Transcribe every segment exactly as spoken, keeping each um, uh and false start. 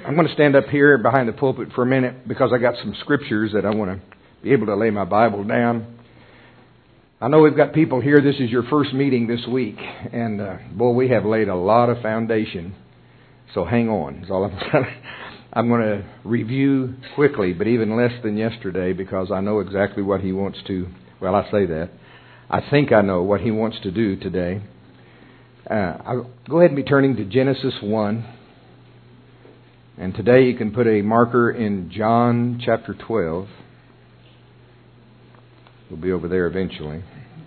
I'm going to stand up here behind the pulpit for a minute because I got some scriptures that I want to be able to lay my Bible down. I know we've got people here. This is your first meeting this week. And, uh, boy, we have laid a lot of foundation. So hang on. That's all I'm saying. I'm going to review quickly, but even less than yesterday, because I know exactly what he wants to, well, I say that. I think I know what he wants to do today. Uh, I'll go ahead and be turning to Genesis one. And today you can put a marker in John chapter twelve. We'll be over there eventually.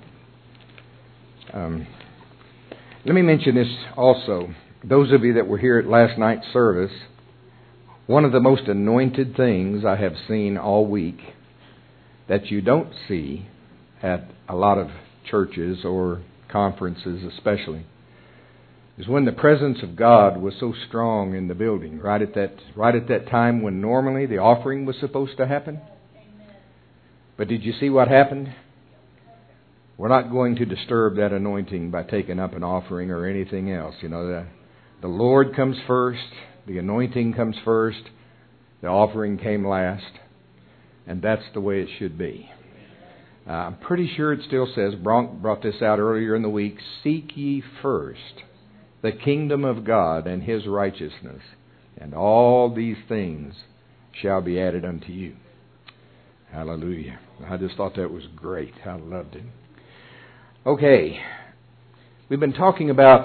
Um, let me mention this also. Those of you that were here at last night's service, one of the most anointed things I have seen all week that you don't see at a lot of churches or conferences especially is when the presence of God was so strong in the building, right at that right at that time when normally the offering was supposed to happen. But did you see what happened? We're not going to disturb that anointing by taking up an offering or anything else. You know, the, the Lord comes first, the anointing comes first, the offering came last, and that's the way it should be. Uh, I'm pretty sure it still says, Bronk brought this out earlier in the week, seek ye first the kingdom of God and His righteousness, and all these things shall be added unto you. Hallelujah. I just thought that was great. I loved it. Okay. We've been talking about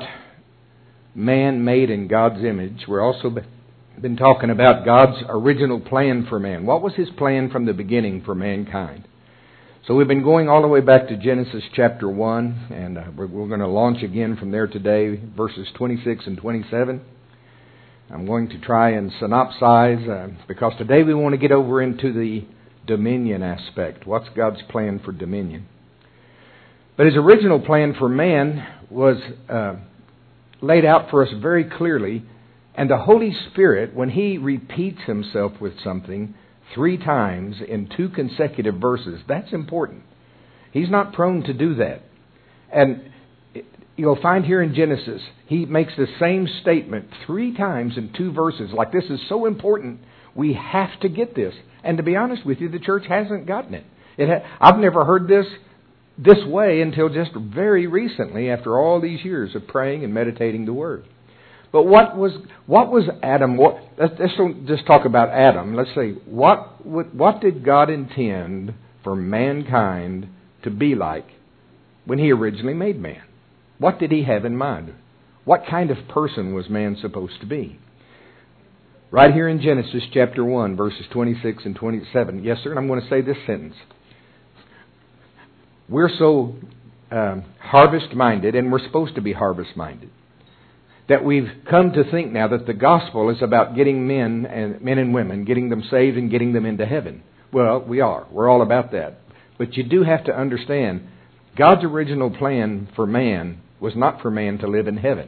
man made in God's image. We're also been talking about God's original plan for man. What was His plan from the beginning for mankind? So we've been going all the way back to Genesis chapter one, and uh, we're, we're going to launch again from there today, verses twenty-six and twenty-seven. I'm going to try and synopsize, uh, because today we want to get over into the dominion aspect. What's God's plan for dominion? But His original plan for man was uh, laid out for us very clearly, and the Holy Spirit, when He repeats Himself with something three times in two consecutive verses, that's important. He's not prone to do that. And you'll find here in Genesis, He makes the same statement three times in two verses. Like, this is so important, we have to get this. And to be honest with you, the church hasn't gotten it. It ha- I've never heard this this way until just very recently, after all these years of praying and meditating the Word. But what was what was Adam? What, let's, let's don't just talk about Adam. Let's say, what what did God intend for mankind to be like when He originally made man? What did He have in mind? What kind of person was man supposed to be? Right here in Genesis chapter one, verses twenty-six and twenty-seven. Yes, sir, and I'm going to say this sentence. We're so um, harvest-minded, and we're supposed to be harvest-minded, that we've come to think now that the gospel is about getting men and men and women, getting them saved and getting them into heaven. Well, we are. We're all about that. But you do have to understand, God's original plan for man was not for man to live in heaven.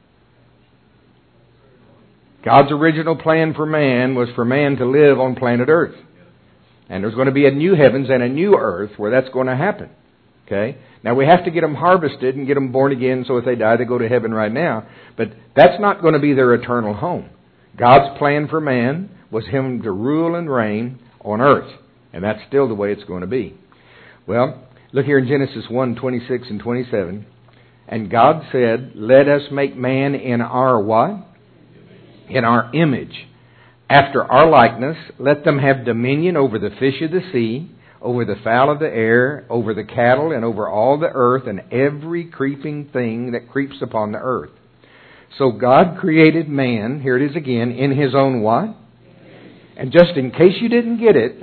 God's original plan for man was for man to live on planet Earth. And there's going to be a new heavens and a new earth where that's going to happen. Okay? Now, we have to get them harvested and get them born again, so if they die, they go to heaven right now. But that's not going to be their eternal home. God's plan for man was Him to rule and reign on earth. And that's still the way it's going to be. Well, look here in Genesis one, twenty-six and twenty-seven. And God said, let us make man in our what? In our image. After our likeness, let them have dominion over the fish of the sea, over the fowl of the air, over the cattle, and over all the earth, and every creeping thing that creeps upon the earth. So God created man, here it is again, in His own what? And just in case you didn't get it,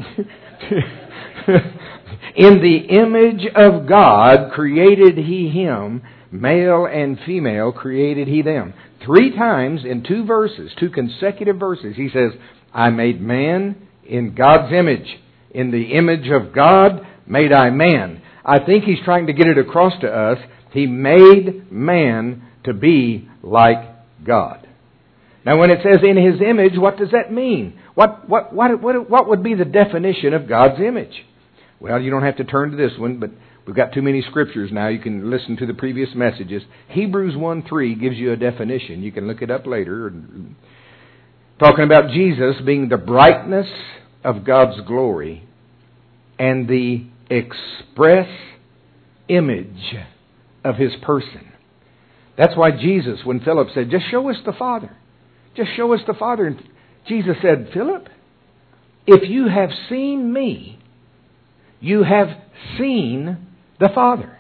in the image of God created He him, male and female created He them. Three times in two verses, two consecutive verses, He says, I made man in God's image. In the image of God made I man. I think He's trying to get it across to us. He made man to be like God. Now, when it says in His image, what does that mean? What what what what, what would be the definition of God's image? Well, you don't have to turn to this one, but we've got too many scriptures now. You can listen to the previous messages. Hebrews one three gives you a definition. You can look it up later. talking about Jesus being the brightness of God's glory and the express image of His person. That's why Jesus, when Philip said, just show us the Father. Just show us the Father. And Jesus said, Philip, if you have seen me, you have seen the Father.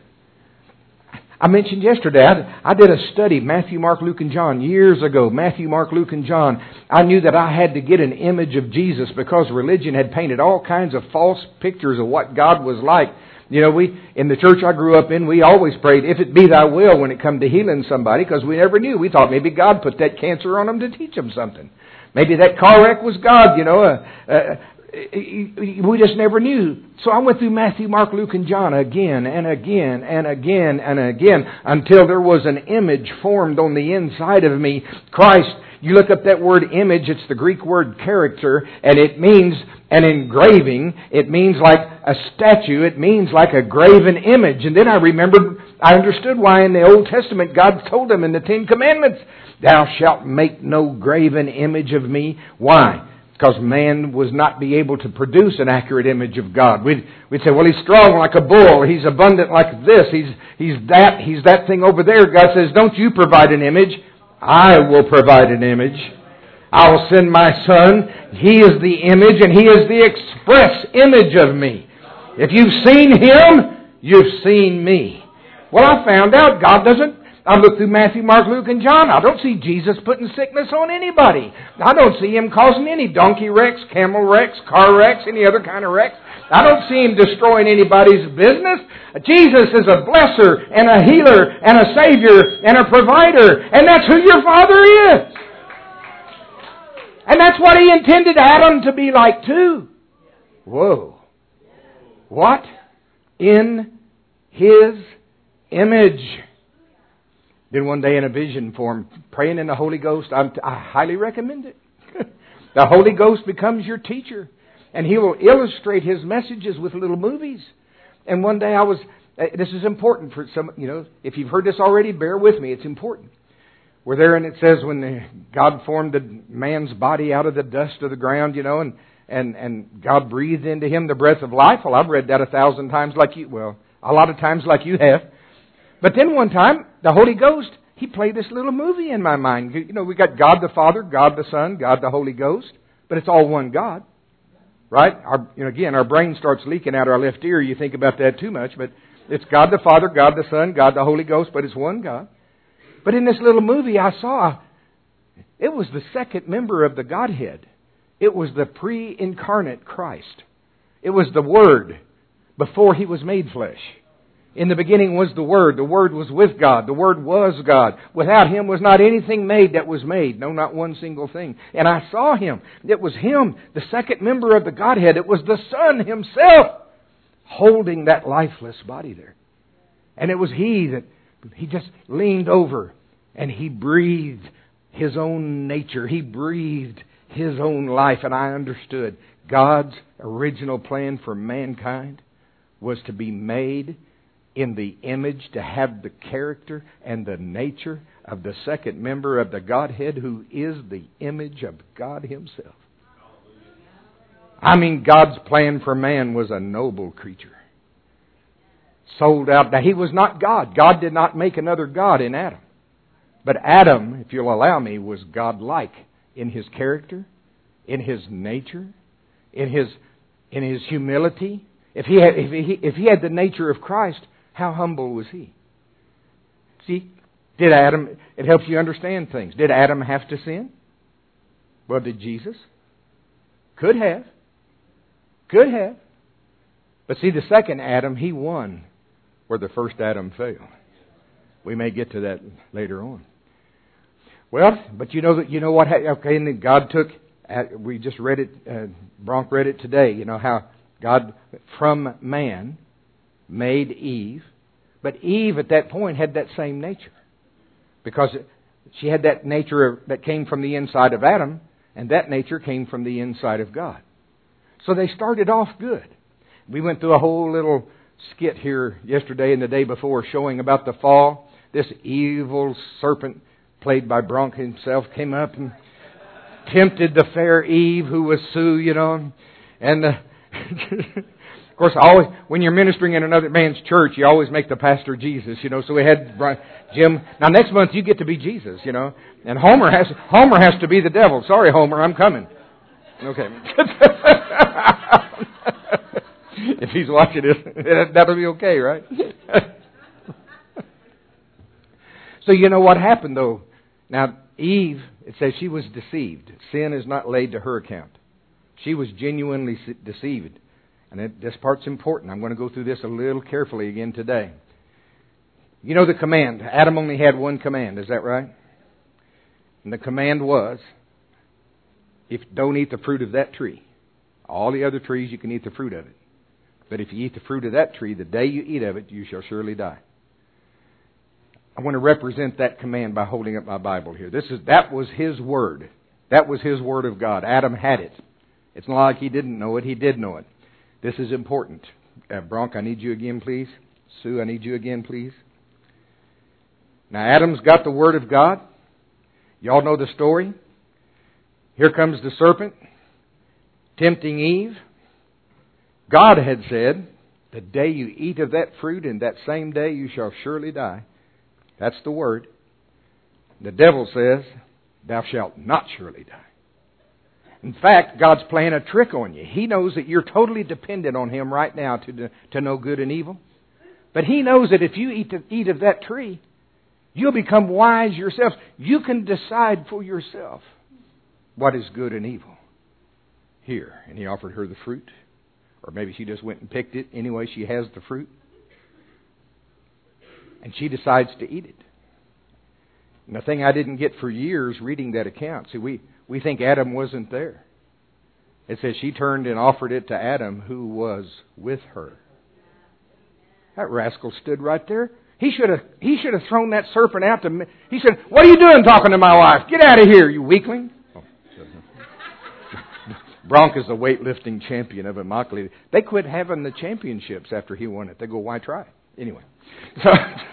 I mentioned yesterday, I, I did a study, Matthew, Mark, Luke, and John, years ago. Matthew, Mark, Luke, and John. I knew that I had to get an image of Jesus because religion had painted all kinds of false pictures of what God was like. You know, we in the church I grew up in, we always prayed, if it be thy will, when it come to healing somebody, because we never knew. We thought maybe God put that cancer on them to teach them something. Maybe that car wreck was God, you know. Uh, uh, we just never knew. So I went through Matthew, Mark, Luke, and John again and again and again and again until there was an image formed on the inside of me. Christ, you look up that word image, it's the Greek word character, and it means an engraving. It means like a statue. It means like a graven image. And then I remembered, I understood why in the Old Testament God told them in the Ten Commandments, thou shalt make no graven image of me. Why? Because man was not be able to produce an accurate image of God. We'd, we'd say, well, He's strong like a bull. He's abundant like this. He's, he's that, He's that thing over there. God says, don't you provide an image. I will provide an image. I will send my Son. He is the image and He is the express image of me. If you've seen Him, you've seen me. Well, I found out God doesn't. I look through Matthew, Mark, Luke, and John. I don't see Jesus putting sickness on anybody. I don't see Him causing any donkey wrecks, camel wrecks, car wrecks, any other kind of wrecks. I don't see Him destroying anybody's business. Jesus is a blesser and a healer and a Savior and a provider. And that's who your Father is. And that's what He intended Adam to be like too. Whoa. What? In His image. Then one day in a vision form, praying in the Holy Ghost, I'm, I highly recommend it. The Holy Ghost becomes your teacher. And He will illustrate His messages with little movies. And one day I was, this is important for some, you know, if you've heard this already, bear with me, it's important. We're there and it says when the, God formed the man's body out of the dust of the ground, you know, and, and, and God breathed into him the breath of life. Well, I've read that a thousand times like you, well, a lot of times like you have. But then one time, the Holy Ghost, He played this little movie in my mind. You know, we got God the Father, God the Son, God the Holy Ghost, but it's all one God. Right? Our, you know, again, our brain starts leaking out our left ear. You think about that too much, but it's God the Father, God the Son, God the Holy Ghost, but it's one God. But in this little movie I saw, it was the second member of the Godhead. It was the pre-incarnate Christ. It was the Word before He was made flesh. In the beginning was the Word. The Word was with God. The Word was God. Without Him was not anything made that was made. No, not one single thing. And I saw Him. It was Him, the second member of the Godhead. It was the Son Himself holding that lifeless body there. And it was He that He just leaned over and He breathed His own nature. He breathed His own life. And I understood God's original plan for mankind was to be made in the image, to have the character and the nature of the second member of the Godhead who is the image of God Himself. I mean, God's plan for man was a noble creature. Sold out. Now, he was not God. God did not make another God in Adam. But Adam, if you'll allow me, was God-like in his character, in his nature, in his in his humility. If he had, if he, if he had the nature of Christ, how humble was he? See, did Adam, it helps you understand things. Did Adam have to sin? Well, did Jesus? Could have. Could have. But see, the second Adam, he won where the first Adam failed. We may get to that later on. Well, but you know that you know what? Okay, and then God took. We just read it. Uh, Bronk read it today. You know how God from man made Eve, but Eve at that point had that same nature because she had that nature that came from the inside of Adam, and that nature came from the inside of God. So they started off good. We went through a whole little skit here yesterday and the day before showing about the fall. This evil serpent, played by Bronk himself, came up and tempted the fair Eve, who was Sue, you know. And, uh, of course, always when you're ministering in another man's church, you always make the pastor Jesus, you know. So we had Jim. Now, next month, you get to be Jesus, you know. And Homer has Homer has to be the devil. Sorry, Homer, I'm coming. Okay. If he's watching it, that'll be okay, right? So you know what happened, though? Now, Eve, it says she was deceived. Sin is not laid to her account. She was genuinely deceived. And it, this part's important. I'm going to go through this a little carefully again today. You know the command. Adam only had one command. Is that right? And the command was, if don't eat the fruit of that tree. All the other trees, you can eat the fruit of it. But if you eat the fruit of that tree, the day you eat of it, you shall surely die. I want to represent that command by holding up my Bible here. This is that was His Word. That was His Word of God. Adam had it. It's not like he didn't know it. He did know it. This is important. Uh, Bronk, I need you again, please. Sue, I need you again, please. Now, Adam's got the Word of God. Y'all know the story. Here comes the serpent, tempting Eve. God had said, the day you eat of that fruit, in that same day you shall surely die. That's the Word. The devil says, thou shalt not surely die. In fact, God's playing a trick on you. He knows that you're totally dependent on Him right now to, to know good and evil. But He knows that if you eat, to, eat of that tree, you'll become wise yourself. You can decide for yourself what is good and evil. Here. And He offered her the fruit. Or maybe she just went and picked it. Anyway, she has the fruit. And she decides to eat it. And the thing I didn't get for years reading that account, see, we, we think Adam wasn't there. It says she turned and offered it to Adam, who was with her. That rascal stood right there. He should have he should have thrown that serpent out to me. He said, what are you doing talking to my wife? Get out of here, you weakling. Oh. Bronk is the weightlifting champion of Immokalee. They quit having the championships after he won it. They go, why try? Anyway. So,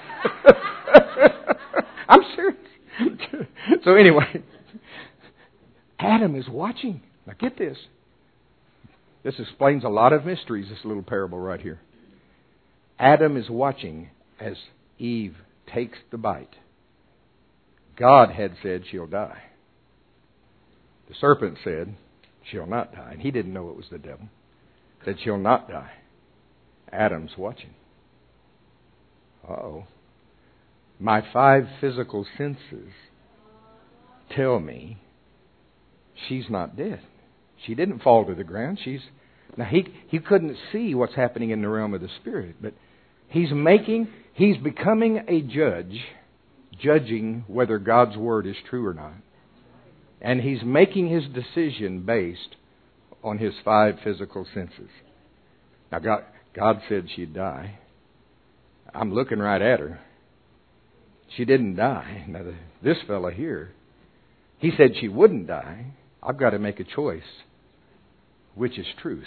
I'm serious. So anyway, Adam is watching. Now get this. This explains a lot of mysteries, this little parable right here. Adam is watching as Eve takes the bite. God had said she'll die. The serpent said she'll not die. And he didn't know it was the devil. Said she'll not die. Adam's watching. Uh-oh. My five physical senses tell me she's not dead. She didn't fall to the ground. She's now he he couldn't see what's happening in the realm of the spirit, but he's making he's becoming a judge, judging whether God's word is true or not. And he's making his decision based on his five physical senses. Now God God said she'd die. I'm looking right at her. She didn't die. Now, the, this fella here, he said she wouldn't die. I've got to make a choice. Which is truth?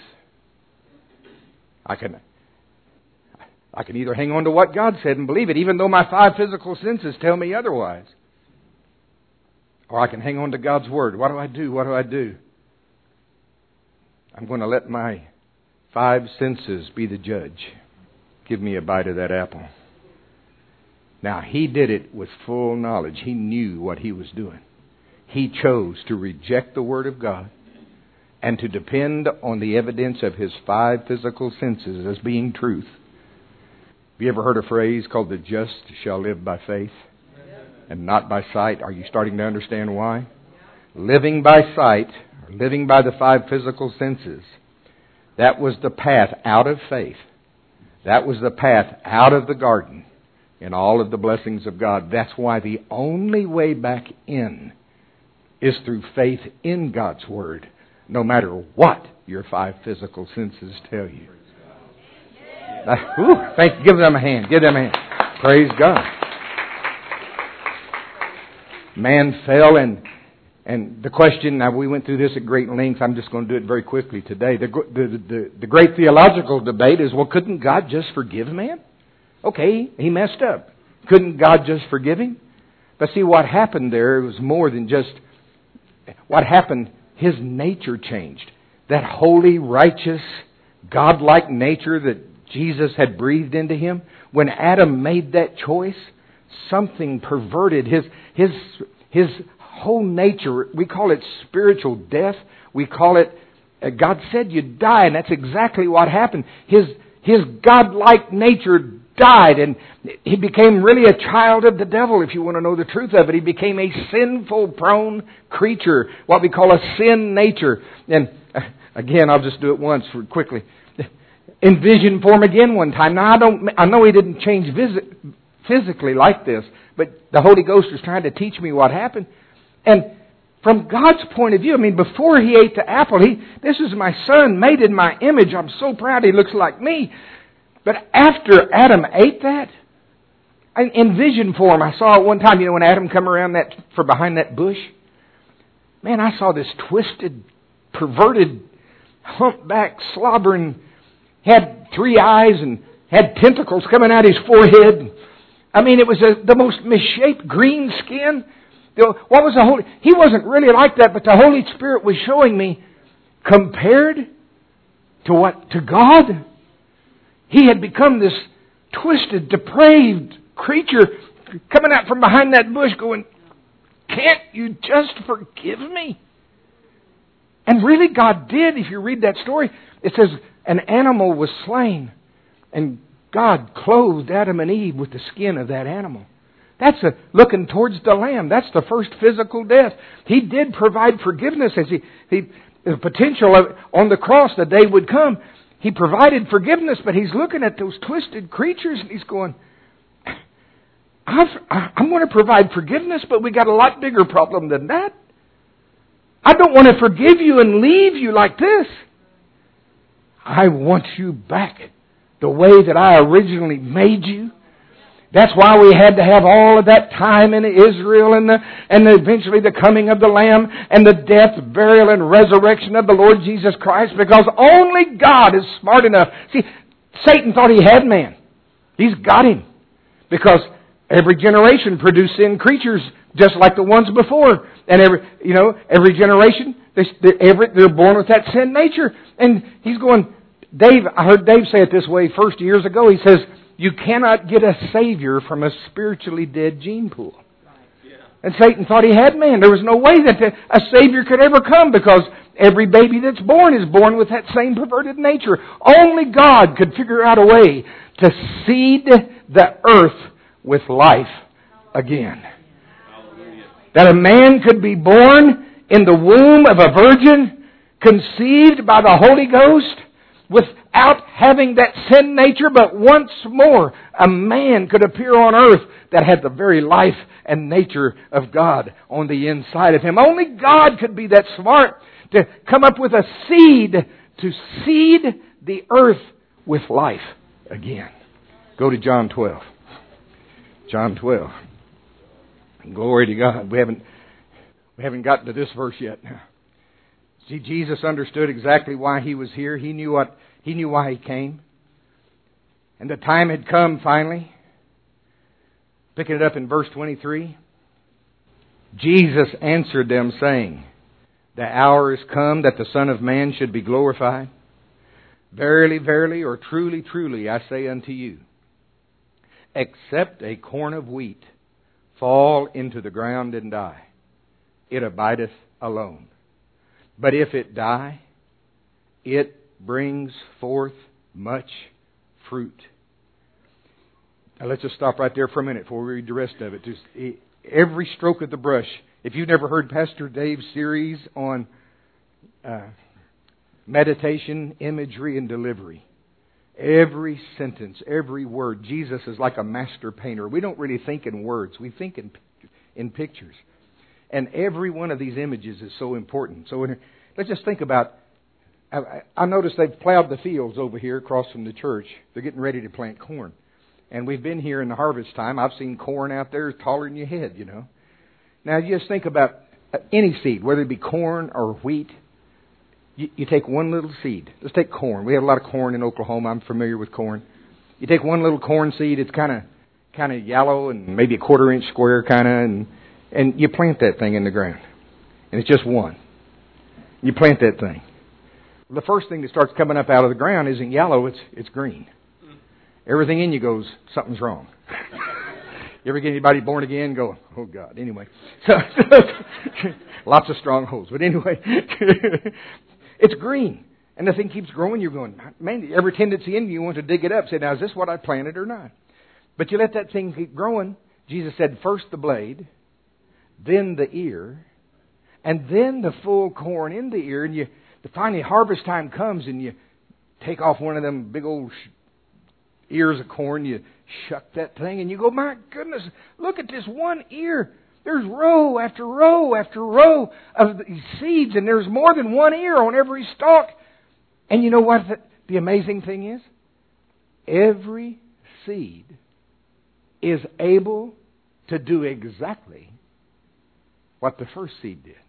I can, I can either hang on to what God said and believe it, even though my five physical senses tell me otherwise. Or I can hang on to God's Word. What do I do? What do I do? I'm going to let my five senses be the judge. Give me a bite of that apple. Now, he did it with full knowledge. He knew what he was doing. He chose to reject the Word of God and to depend on the evidence of his five physical senses as being truth. Have you ever heard a phrase called the just shall live by faith and not by sight? Are you starting to understand why? Living by sight, or living by the five physical senses, that was the path out of faith. That was the path out of the garden in all of the blessings of God. That's why the only way back in is through faith in God's Word, no matter what your five physical senses tell you. Uh, ooh, thank you. Give them a hand. Give them a hand. Praise God. Man fell, and and the question, now we went through this at great length. I'm just going to do it very quickly today. The, the, the, the great theological debate is, well, couldn't God just forgive man? Okay, he messed up. Couldn't God just forgive him? But see, what happened there was more than just what happened, his nature changed. That holy, righteous, God-like nature that Jesus had breathed into him, when Adam made that choice, something perverted his his his whole nature. We call it spiritual death. We call it, uh, God said you'd die, and that's exactly what happened. His his God-like nature died, and he became really a child of the devil, if you want to know the truth of it. He became a sinful, prone creature, what we call a sin nature. And uh, again, I'll just do it once for quickly. In vision form again one time. Now, I don't. I know he didn't change visit, physically like this, but the Holy Ghost was trying to teach me what happened. And from God's point of view, I mean, before he ate the apple, he, this is my son, made in my image. I'm so proud he looks like me. But after Adam ate that, in vision form, I saw it one time, you know, when Adam come around that, for behind that bush. Man, I saw this twisted, perverted, humpback, slobbering, had three eyes and had tentacles coming out his forehead. I mean, it was a, the most misshapen green skin. What was the Holy... He wasn't really like that, but the Holy Spirit was showing me, compared to what? To God, he had become this twisted, depraved creature coming out from behind that bush going, can't you just forgive me? And really God did. If you read that story, it says an animal was slain, and God clothed Adam and Eve with the skin of that animal. That's a, looking towards the Lamb. That's the first physical death. He did provide forgiveness as he, he the potential of, on the cross, the day would come. He provided forgiveness, but he's looking at those twisted creatures and he's going, I've, I'm going to provide forgiveness, but we got a lot bigger problem than that. I don't want to forgive you and leave you like this. I want you back the way that I originally made you. That's why we had to have all of that time in Israel and the, and the, eventually the coming of the Lamb and the death, burial, and resurrection of the Lord Jesus Christ, because only God is smart enough. See, Satan thought he had man. He's got him. Because every generation produced sin creatures just like the ones before. And every, you know, every generation, they, they're, every, they're born with that sin nature. And he's going, Dave, I heard Dave say it this way first years ago. He says, you cannot get a Savior from a spiritually dead gene pool. Yeah. And Satan thought he had man. There was no way that a Savior could ever come, because every baby that's born is born with that same perverted nature. Only God could figure out a way to seed the earth with life again. Hallelujah. That a man could be born in the womb of a virgin, conceived by the Holy Ghost, without having that sin nature, but once more a man could appear on earth that had the very life and nature of God on the inside of him. Only God could be that smart to come up with a seed to seed the earth with life again. Go to John twelve. John twelve. Glory to God. We haven't we haven't gotten to this verse yet. See, Jesus understood exactly why he was here. He knew what he knew why he came. And the time had come finally. Picking it up in verse twenty-three. Jesus answered them, saying, the hour is come that the Son of Man should be glorified. Verily, verily, or truly, truly, I say unto you, except a corn of wheat fall into the ground and die, it abideth alone. But if it die, it brings forth much fruit. Now let's just stop right there for a minute before we read the rest of it. Just every stroke of the brush. If you've never heard Pastor Dave's series on uh, meditation, imagery, and delivery, every sentence, every word, Jesus is like a master painter. We don't really think in words. We think in in pictures. And every one of these images is so important. So when, let's just think about, I, I noticed they've plowed the fields over here across from the church. They're getting ready to plant corn. And we've been here in the harvest time. I've seen corn out there taller than your head, you know. Now you just think about any seed, whether it be corn or wheat. You, you take one little seed. Let's take corn. We have a lot of corn in Oklahoma. I'm familiar with corn. You take one little corn seed. It's kind of kind of yellow and maybe a quarter inch square kind of, and and you plant that thing in the ground. and it's just one. You plant that thing. The first thing that starts coming up out of the ground isn't yellow, it's it's green. Everything in you goes, something's wrong. You ever get anybody born again go, oh God, anyway. So, lots of strongholds. But anyway, it's green. And the thing keeps growing. You're going, man, every tendency in you, you want to dig it up. Say, now, is this what I planted or not? But you let that thing keep growing. Jesus said, first the blade, then the ear, and then the full corn in the ear. And you, the finally harvest time comes and you take off one of them big old sh- ears of corn. You shuck that thing and you go, my goodness, look at this one ear. There's row after row after row of these seeds, and there's more than one ear on every stalk. And you know what the, the amazing thing is? Every seed is able to do exactly what the first seed did.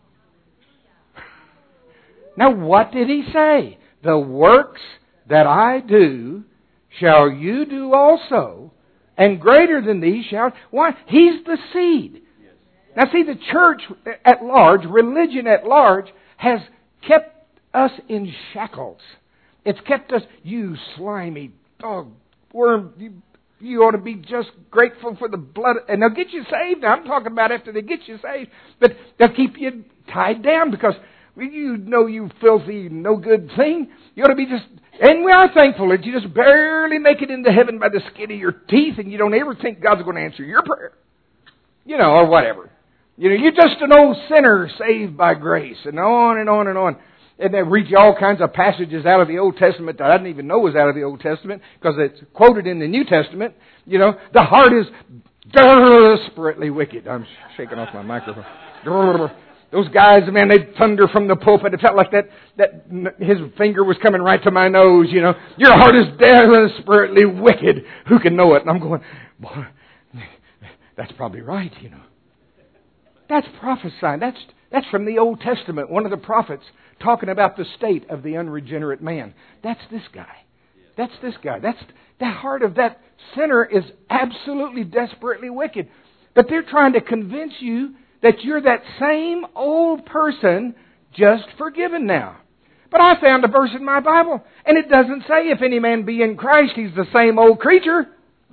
Now, what did he say? The works that I do shall you do also, and greater than these shall... Why? He's the seed. Now, see, the church at large, religion at large, has kept us in shackles. It's kept us, you slimy dog worm, you, you ought to be just grateful for the blood. And they'll get you saved. Now, I'm talking about after they get you saved. But they'll keep you tied down because you know you filthy, no good thing. You ought to be just... And we are thankful that you just barely make it into heaven by the skin of your teeth and you don't ever think God's going to answer your prayer. You know, or whatever. You know, you're just an old sinner saved by grace. And on and on and on. And they read you all kinds of passages out of the Old Testament that I didn't even know was out of the Old Testament because it's quoted in the New Testament. You know, the heart is desperately wicked. I'm shaking off my microphone. Those guys, man, they'd thunder from the pulpit. It felt like that, that his finger was coming right to my nose, you know. Your heart is desperately wicked. Who can know it? And I'm going, boy, that's probably right, you know. That's prophesying. That's, that's from the Old Testament. One of the prophets talking about the state of the unregenerate man. That's this guy. That's this guy. That's the heart of that sinner is absolutely desperately wicked. But they're trying to convince you that you're that same old person just forgiven now. But I found a verse in my Bible, and it doesn't say if any man be in Christ, he's the same old creature.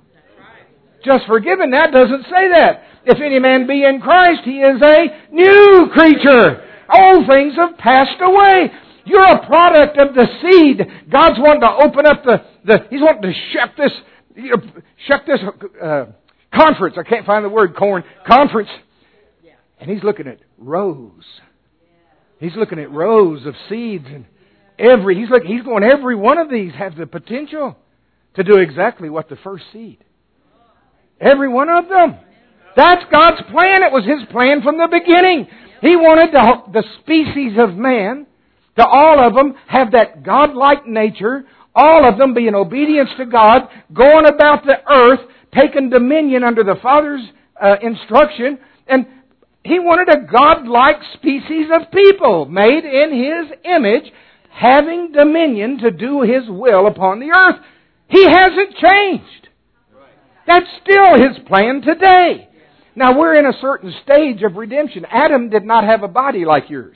Just forgiven. That doesn't say that. If any man be in Christ, he is a new creature. Old things have passed away. You're a product of the seed. God's wanting to open up the, the He's wanting to shut this, you know, shut this uh, conference. I can't find the word, corn. Conference. And He's looking at rows. He's looking at rows of seeds. And every, He's looking, He's going, every one of these have the potential to do exactly what the first seed. Every one of them. That's God's plan. It was His plan from the beginning. He wanted the, the species of man, to all of them, have that God-like nature, all of them be in obedience to God, going about the earth, taking dominion under the Father's uh, instruction, and He wanted a God-like species of people, made in His image, having dominion to do His will upon the earth. He hasn't changed. That's still His plan today. Now, we're in a certain stage of redemption. Adam did not have a body like yours.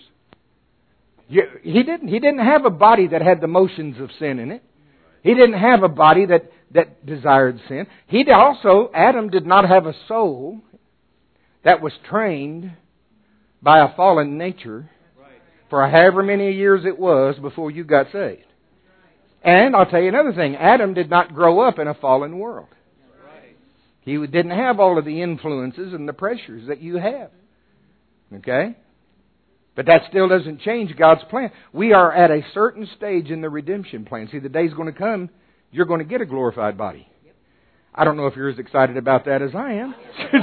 He didn't. He didn't have a body that had the motions of sin in it. He didn't have a body that, that desired sin. He also, Adam did not have a soul that was trained by a fallen nature for however many years it was before you got saved. And I'll tell you another thing. Adam did not grow up in a fallen world. He didn't have all of the influences and the pressures that you have. Okay? But that still doesn't change God's plan. We are at a certain stage in the redemption plan. See, the day's going to come, you're going to get a glorified body. I don't know if you're as excited about that as I am.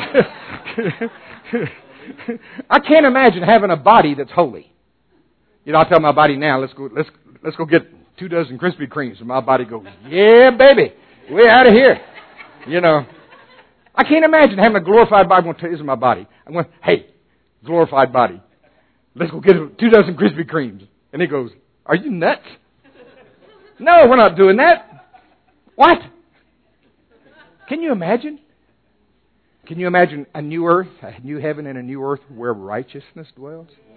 I can't imagine having a body that's holy. You know, I tell my body now, let's go, let's let's go get two dozen Krispy Kremes, and my body goes, yeah, baby, we're out of here. You know, I can't imagine having a glorified body. I'm going to tell you, this is my body. I'm going, hey, glorified body, let's go get two dozen Krispy Kremes. And he goes, are you nuts? No, we're not doing that. What? Can you imagine? Can you imagine a new earth, a new heaven and a new earth where righteousness dwells?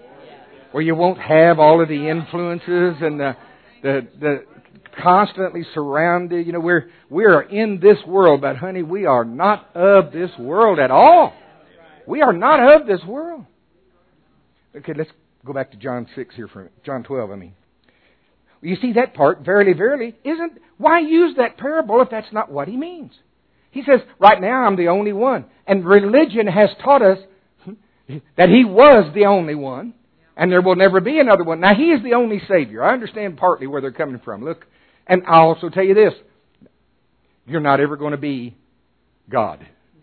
where you won't have all of the influences and the the, the constantly surrounded. You know, we're we are in this world, but honey, we are not of this world at all. We are not of this world. Okay, let's go back to John six here for a minute. John twelve, I mean. You see that part, verily, verily, isn't, why use that parable if that's not what he means? He says, right now I'm the only one. And religion has taught us that he was the only one, and there will never be another one. Now, he is the only Savior. I understand partly where they're coming from. Look, and I'll also tell you this. You're not ever going to be God.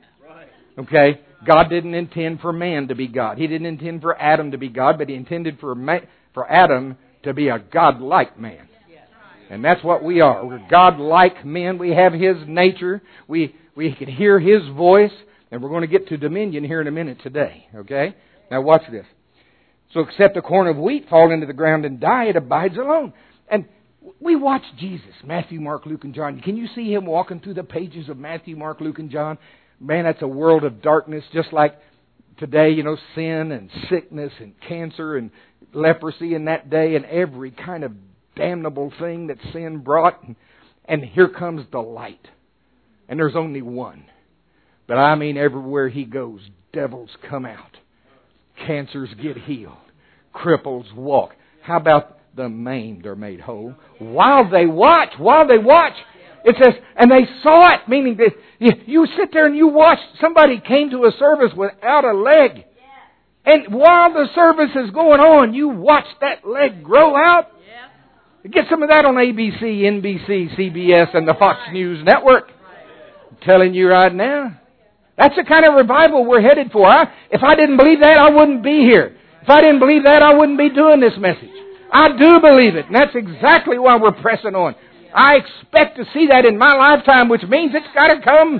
Okay? God didn't intend for man to be God. He didn't intend for Adam to be God, but He intended for ma- for Adam to be a God-like man. And that's what we are. We're God-like men. We have His nature. We we can hear His voice. And we're going to get to dominion here in a minute today. Okay? Now watch this. So except a corn of wheat fall into the ground and die, it abides alone. And we watch Jesus, Matthew, Mark, Luke, and John. Can you see Him walking through the pages of Matthew, Mark, Luke, and John? Man, that's a world of darkness, just like today, you know, sin and sickness and cancer and leprosy in that day and every kind of damnable thing that sin brought. And here comes the light. And there's only one. But I mean, everywhere He goes, devils come out. Cancers get healed. Cripples walk. How about the maimed are made whole? While they watch, while they watch, it says, and they saw it, meaning that you, you sit there and you watch. Somebody came to a service without a leg. And while the service is going on, you watch that leg grow out. Get some of that on A B C, N B C, C B S, and the Fox News Network. I'm telling you right now. That's the kind of revival we're headed for. I, if I didn't believe that, I wouldn't be here. If I didn't believe that, I wouldn't be doing this message. I do believe it, and that's exactly why we're pressing on. I expect to see that in my lifetime, which means it's got to come.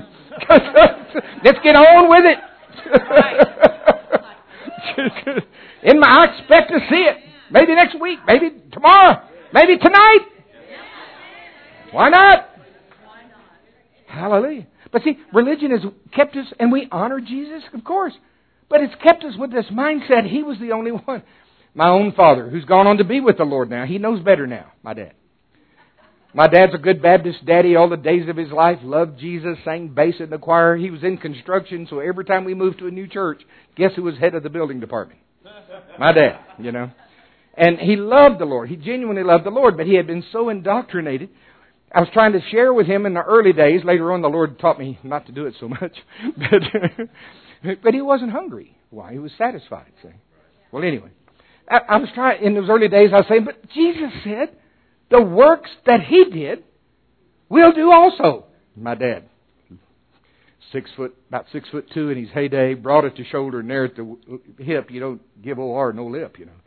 Let's get on with it. in my, I expect to see it. Maybe next week, maybe tomorrow, maybe tonight. Why not? Hallelujah. But see, religion has kept us, and we honor Jesus, of course. But it's kept us with this mindset, He was the only one. My own father, who's gone on to be with the Lord now, he knows better now, my dad. My dad's a good Baptist daddy all the days of his life, loved Jesus, sang bass in the choir. He was in construction, so every time we moved to a new church, guess who was head of the building department? My dad, you know. And he loved the Lord. He genuinely loved the Lord, but he had been so indoctrinated. I was trying to share with him in the early days. Later on, the Lord taught me not to do it so much. But, but he wasn't hungry. Why? He was satisfied. See? Well, anyway, I, I was trying, in those early days, I was saying, but Jesus said, the works that He did, we'll do also. My dad, six foot, about six foot two in his heyday, broad at the shoulder and there at the hip. You don't give O R no lip, you know.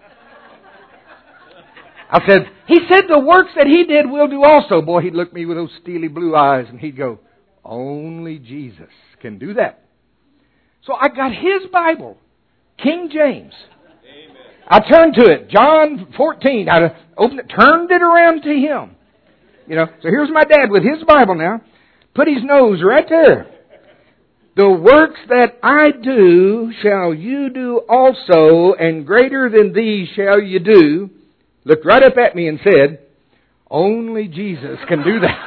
I said, He said the works that He did, we'll do also. Boy, he'd look at me with those steely blue eyes and he'd go, only Jesus can do that. So I got his Bible, King James. Amen. I turned to it, John fourteen. I opened it, turned it around to him. You know, so here's my dad with his Bible now. Put his nose right there. The works that I do shall you do also, and greater than these shall you do. Looked right up at me and said, only Jesus can do that.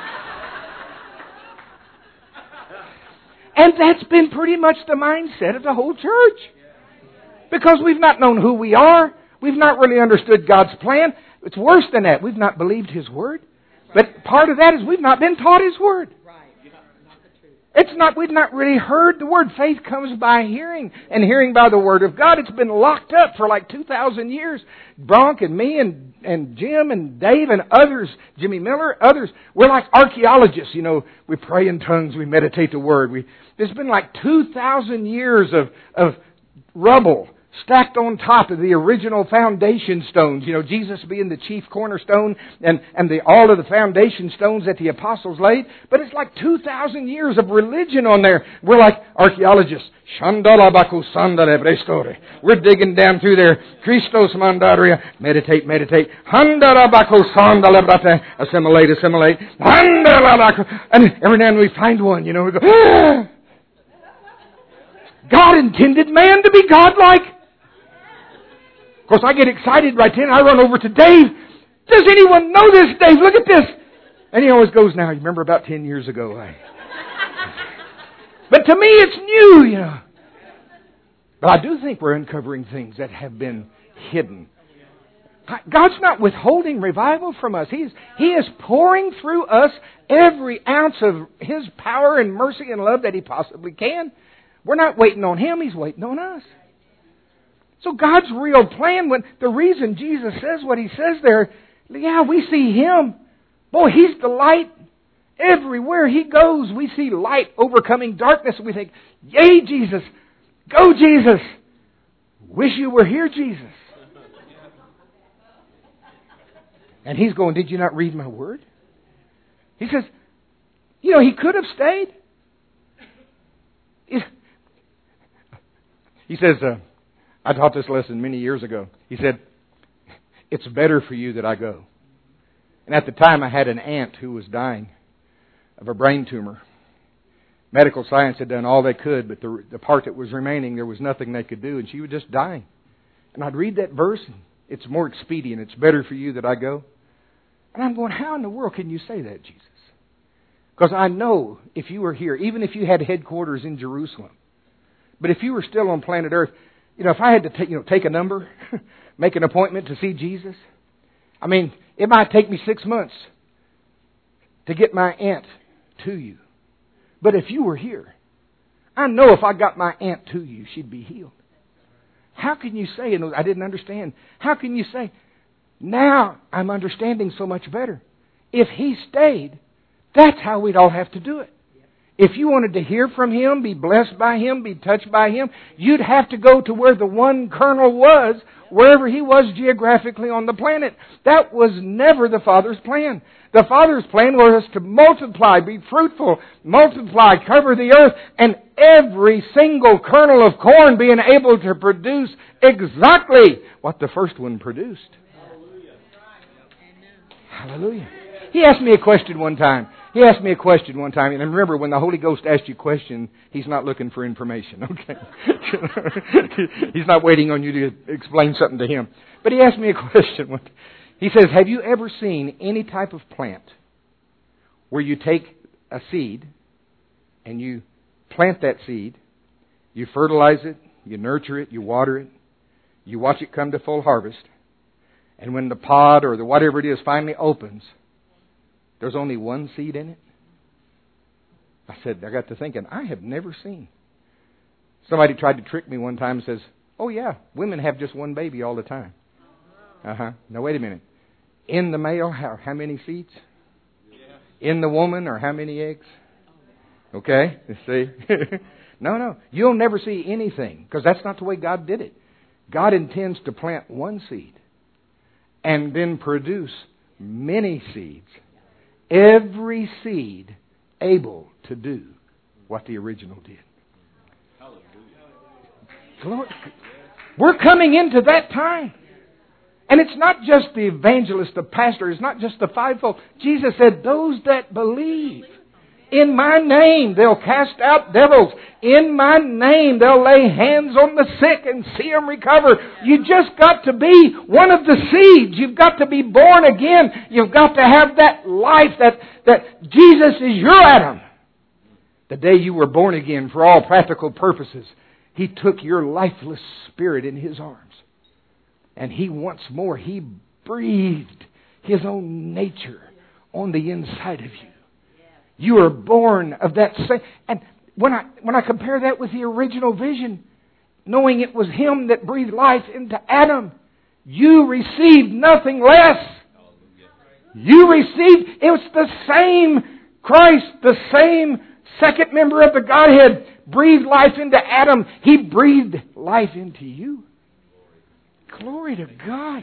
And that's been pretty much the mindset of the whole church. Because we've not known who we are. We've not really understood God's plan. It's worse than that. We've not believed His Word. But part of that is we've not been taught His Word. It's not, we've not really heard the Word. Faith comes by hearing, and hearing by the Word of God. It's been locked up for like two thousand years. Bronk and me and, and Jim and Dave and others, Jimmy Miller, others, we're like archaeologists. You know, we pray in tongues, we meditate the Word. We, there's been like two thousand years of, of rubble stacked on top of the original foundation stones. You know, Jesus being the chief cornerstone and, and the, all of the foundation stones that the apostles laid. But it's like two thousand years of religion on there. We're like archaeologists. We're digging down through there. Christos mandaria. Meditate, meditate. Assimilate, assimilate. And every now and then we find one, you know, we go, ah! God intended man to be godlike. Of course, I get excited right then. I run over to Dave. Does anyone know this, Dave? Look at this. And he always goes, now, you remember about ten years ago. I... But to me, it's new, you know. But I do think we're uncovering things that have been hidden. God's not withholding revival from us. He's, He is pouring through us every ounce of His power and mercy and love that He possibly can. We're not waiting on Him. He's waiting on us. So God's real plan, when the reason Jesus says what He says there, yeah, we see Him. Boy, He's the light. Everywhere He goes, we see light overcoming darkness. And we think, yay, Jesus. Go, Jesus. Wish you were here, Jesus. And He's going, did you not read my word? He says, you know, He could have stayed. He says, uh, I taught this lesson many years ago. He said, it's better for you that I go. And at the time I had an aunt who was dying of a brain tumor. Medical science had done all they could, but the, the part that was remaining, there was nothing they could do, and she was just dying. And I'd read that verse, and it's more expedient. It's better for you that I go. And I'm going, how in the world can you say that, Jesus? Because I know if you were here, even if you had headquarters in Jerusalem, but if you were still on planet Earth, you know, if I had to take, you know, take a number, make an appointment to see Jesus, I mean, it might take me six months to get my aunt to you. But if you were here, I know if I got my aunt to you, she'd be healed. How can you say, and I didn't understand, how can you say, now I'm understanding so much better. If He stayed, that's how we'd all have to do it. If you wanted to hear from Him, be blessed by Him, be touched by Him, you'd have to go to where the one colonel was, wherever he was geographically on the planet. That was never the Father's plan. The Father's plan was to multiply, be fruitful, multiply, cover the earth, and every single kernel of corn being able to produce exactly what the first one produced. Hallelujah. He asked me a question one time. He asked me a question one time. And remember, when the Holy Ghost asks you a question, He's not looking for information, okay? He's not waiting on you to explain something to Him. But He asked me a question. He says, have you ever seen any type of plant where you take a seed and you plant that seed, you fertilize it, you nurture it, you water it, you watch it come to full harvest, and when the pod or the whatever it is finally opens, there's only one seed in it? I said, I got to thinking, I have never seen. Somebody tried to trick me one time and says, oh yeah, women have just one baby all the time. Uh-huh. Now wait a minute. In the male, how, how many seeds? In the woman, or how many eggs? Okay, you see? no, no. You'll never see anything, because that's not the way God did it. God intends to plant one seed and then produce many seeds. Every seed able to do what the original did. Hallelujah. We're coming into that time. And it's not just the evangelist, the pastor. It's not just the fivefold. Jesus said, those that believe in my name, they'll cast out devils. In my name, they'll lay hands on the sick and see them recover. You just got to be one of the seeds. You've got to be born again. You've got to have that life that, that Jesus is your Adam. The day you were born again, for all practical purposes, He took your lifeless spirit in His arms. And He once more, He breathed His own nature on the inside of you. You are born of that same. And when I when I compare that with the original vision, knowing it was Him that breathed life into Adam, you received nothing less. You received, it was the same Christ, the same second member of the Godhead, breathed life into Adam. He breathed life into you. Glory to God.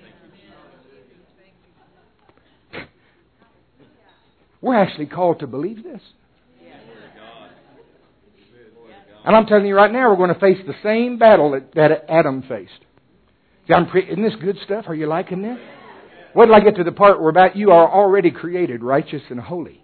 We're actually called to believe this. And I'm telling you right now, we're going to face the same battle that, that Adam faced. See, I'm pre- isn't this good stuff? Are you liking this? Wait till I get to the part where about you are already created righteous and holy.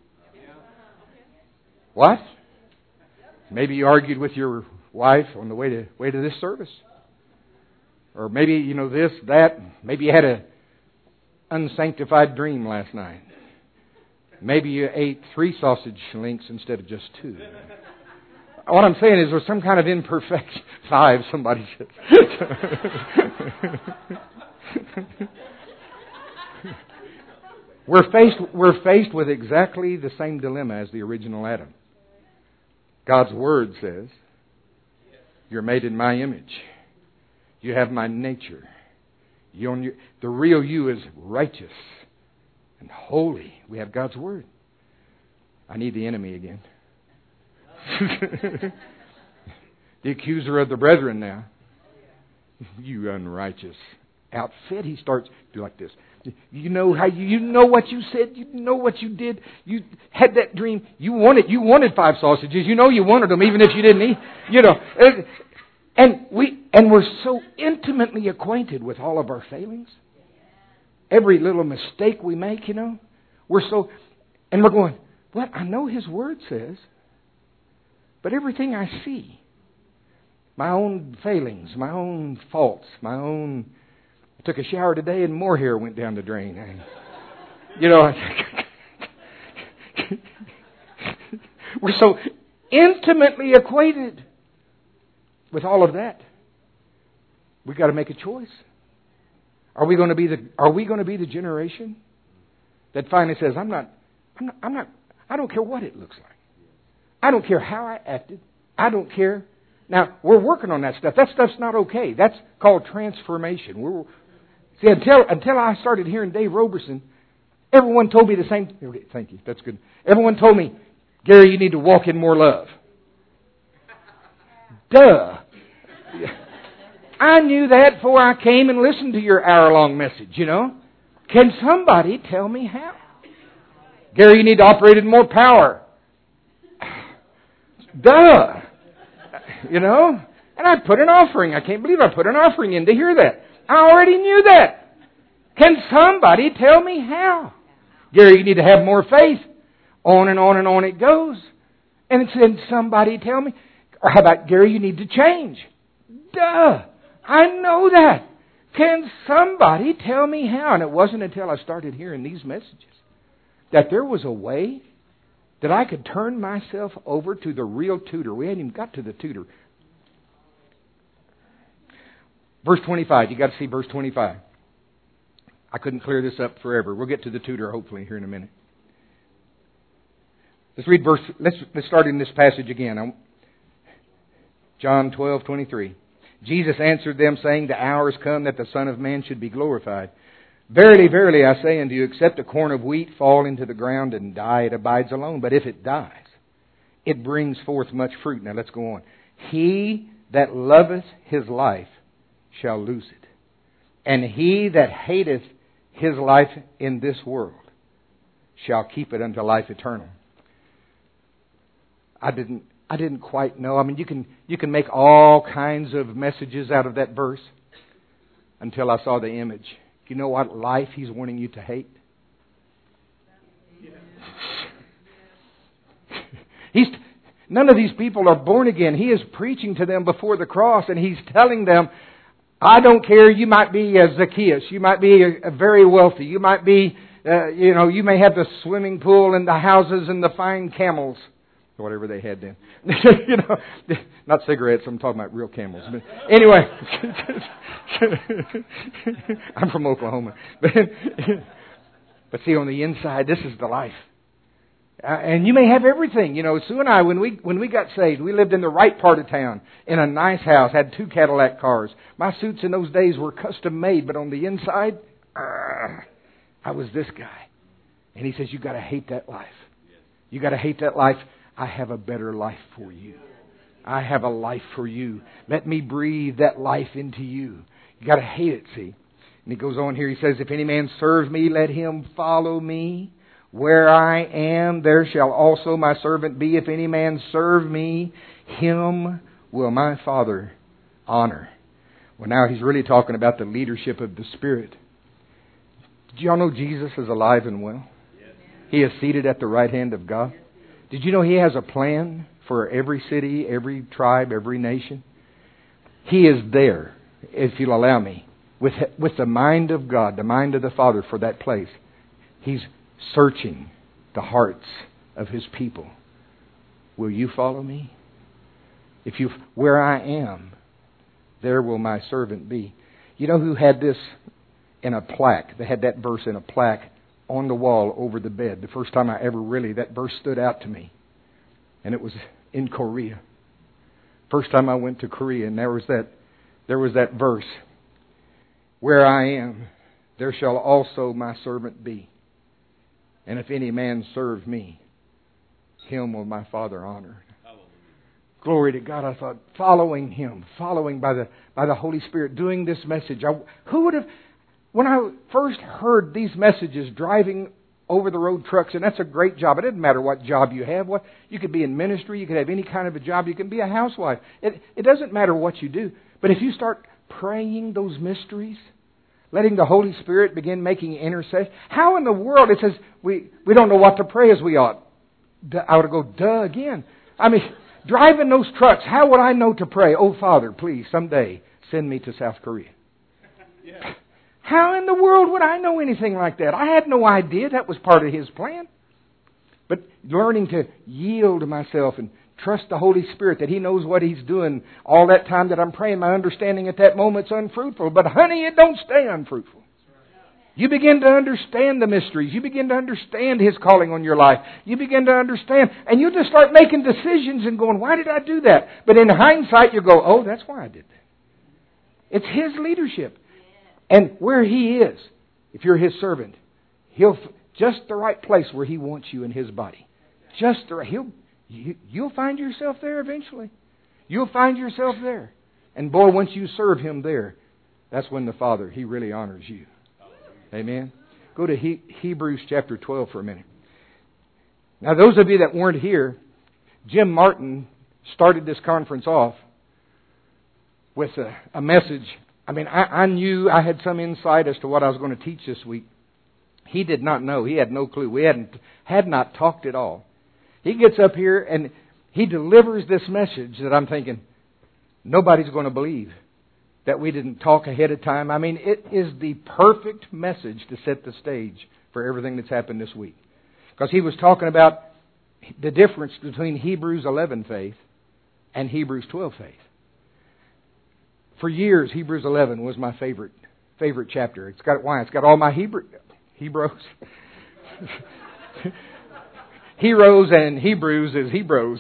What? Maybe you argued with your wife on the way to way to this service. Or maybe, you know, this, that. Maybe you had a unsanctified dream last night. Maybe you ate three sausage links instead of just two. What I'm saying is there's some kind of imperfection. Five, somebody said. we're faced we're faced with exactly the same dilemma as the original Adam. God's Word says, you're made in my image. You have my nature. You own your, the real you is righteous and holy. We have God's Word. I need the enemy again. The accuser of the brethren now. You unrighteous outfit. He starts do like this. You know how you, you know what you said. You know what you did. You had that dream. You wanted you wanted five sausages. You know you wanted them even if you didn't eat. You know, and we and we're so intimately acquainted with all of our failings. Every little mistake we make, you know, we're so, and we're going, what? I know His Word says, but everything I see, my own failings, my own faults, my own. I took a shower today and more hair went down the drain. And, you know, we're so intimately acquainted with all of that. We've got to make a choice. Are we going to be the Are we going to be the generation that finally says, "I'm not, I'm not, I'm not, I don't care what it looks like. I don't care how I acted. I don't care." Now we're working on that stuff. That stuff's not okay. That's called transformation. We're see until until I started hearing Dave Roberson, everyone told me the same. Thank you. That's good. Everyone told me, Gary, you need to walk in more love. Duh. I knew that before I came and listened to your hour-long message, you know. Can somebody tell me how? Gary, you need to operate in more power. Duh. You know. And I put an offering. I can't believe I put an offering in to hear that. I already knew that. Can somebody tell me how? Gary, you need to have more faith. On and on and on it goes. And it said, somebody tell me. Or how about, Gary, you need to change. Duh. I know that. Can somebody tell me how? And it wasn't until I started hearing these messages that there was a way that I could turn myself over to the real tutor. We hadn't even got to the tutor. Verse twenty-five. You got to see verse twenty-five. I couldn't clear this up forever. We'll get to the tutor hopefully here in a minute. Let's read verse. Let's let's start in this passage again. John twelve twenty-three. Jesus answered them, saying, the hour is come that the Son of Man should be glorified. Verily, verily, I say unto you, except a corn of wheat fall into the ground and die, it abides alone. But if it dies, it brings forth much fruit. Now let's go on. He that loveth his life shall lose it. And he that hateth his life in this world shall keep it unto life eternal. I didn't I didn't quite know. I mean, you can you can make all kinds of messages out of that verse until I saw the image. You know what life He's wanting you to hate? He's none of these people are born again. He is preaching to them before the cross, and He's telling them, I don't care. You might be a Zacchaeus. You might be a, a very wealthy. You might be, uh, you know, you may have the swimming pool and the houses and the fine camels. Whatever they had then. You know, not cigarettes, I'm talking about real camels. But anyway, I'm from Oklahoma. But, but see, on the inside, this is the life. Uh, and you may have everything. You know, Sue and I, when we when we got saved, we lived in the right part of town, in a nice house, had two Cadillac cars. My suits in those days were custom made, but on the inside, uh, I was this guy. And He says, you got to hate that life. You got to hate that life. I have a better life for you. I have a life for you. Let me breathe that life into you. You got to hate it, see. And he goes on here. He says, if any man serve me, let him follow me. Where I am, there shall also my servant be. If any man serve me, him will my Father honor. Well, now he's really talking about the leadership of the Spirit. Did y'all know Jesus is alive and well? He is seated at the right hand of God. Did you know He has a plan for every city, every tribe, every nation? He is there. if you'll allow me, with, with the mind of God, the mind of the Father for that place. He's searching the hearts of His people. Will you follow me? If you, where I am, there will my servant be. You know who had this in a plaque? They had that verse in a plaque on the wall over the bed. The first time I ever really, that verse stood out to me. And it was in Korea. First time I went to Korea, and there was that, there was that verse. Where I am, there shall also my servant be. And if any man serve me, him will my Father honor. Hallelujah. Glory to God. I thought, following Him, following by the by the Holy Spirit, doing this message. I, who would have, when I first heard these messages driving over the road trucks, and that's a great job. It doesn't matter what job you have. What you could be in ministry, you could have any kind of a job. You can be a housewife. It it doesn't matter what you do. But if you start praying those mysteries, letting the Holy Spirit begin making intercession. How in the world, it says, we, we don't know what to pray as we ought. I ought to go, duh, again. I mean, driving those trucks, how would I know to pray? Oh, Father, please, someday send me to South Korea. Yeah. How in the world would I know anything like that? I had no idea that was part of His plan. But learning to yield myself and trust the Holy Spirit that He knows what He's doing. All that time that I'm praying, my understanding at that moment's unfruitful. But honey, it don't stay unfruitful. You begin to understand the mysteries. You begin to understand His calling on your life. You begin to understand. And you just start making decisions and going, why did I do that? But in hindsight, you go, oh, that's why I did that. It's His leadership. And where He is, if you're His servant, He'll just the right place where He wants you in His body. Just the right. He'll You, you'll find yourself there eventually. You'll find yourself there. And boy, once you serve Him there, that's when the Father, He really honors you. Amen. Go to he, Hebrews chapter twelve for a minute. Now, those of you that weren't here, Jim Martin started this conference off with a, a message. I mean, I, I knew I had some insight as to what I was going to teach this week. He did not know. He had no clue. We hadn't had not talked at all. He gets up here and he delivers this message that I'm thinking, nobody's going to believe that we didn't talk ahead of time. I mean, it is the perfect message to set the stage for everything that's happened this week. Because he was talking about the difference between Hebrews eleven faith and Hebrews twelve faith. For years, Hebrews eleven was my favorite favorite chapter. It's got why? It's got all my Hebrew Hebrews. Heroes and Hebrews is Hebrews.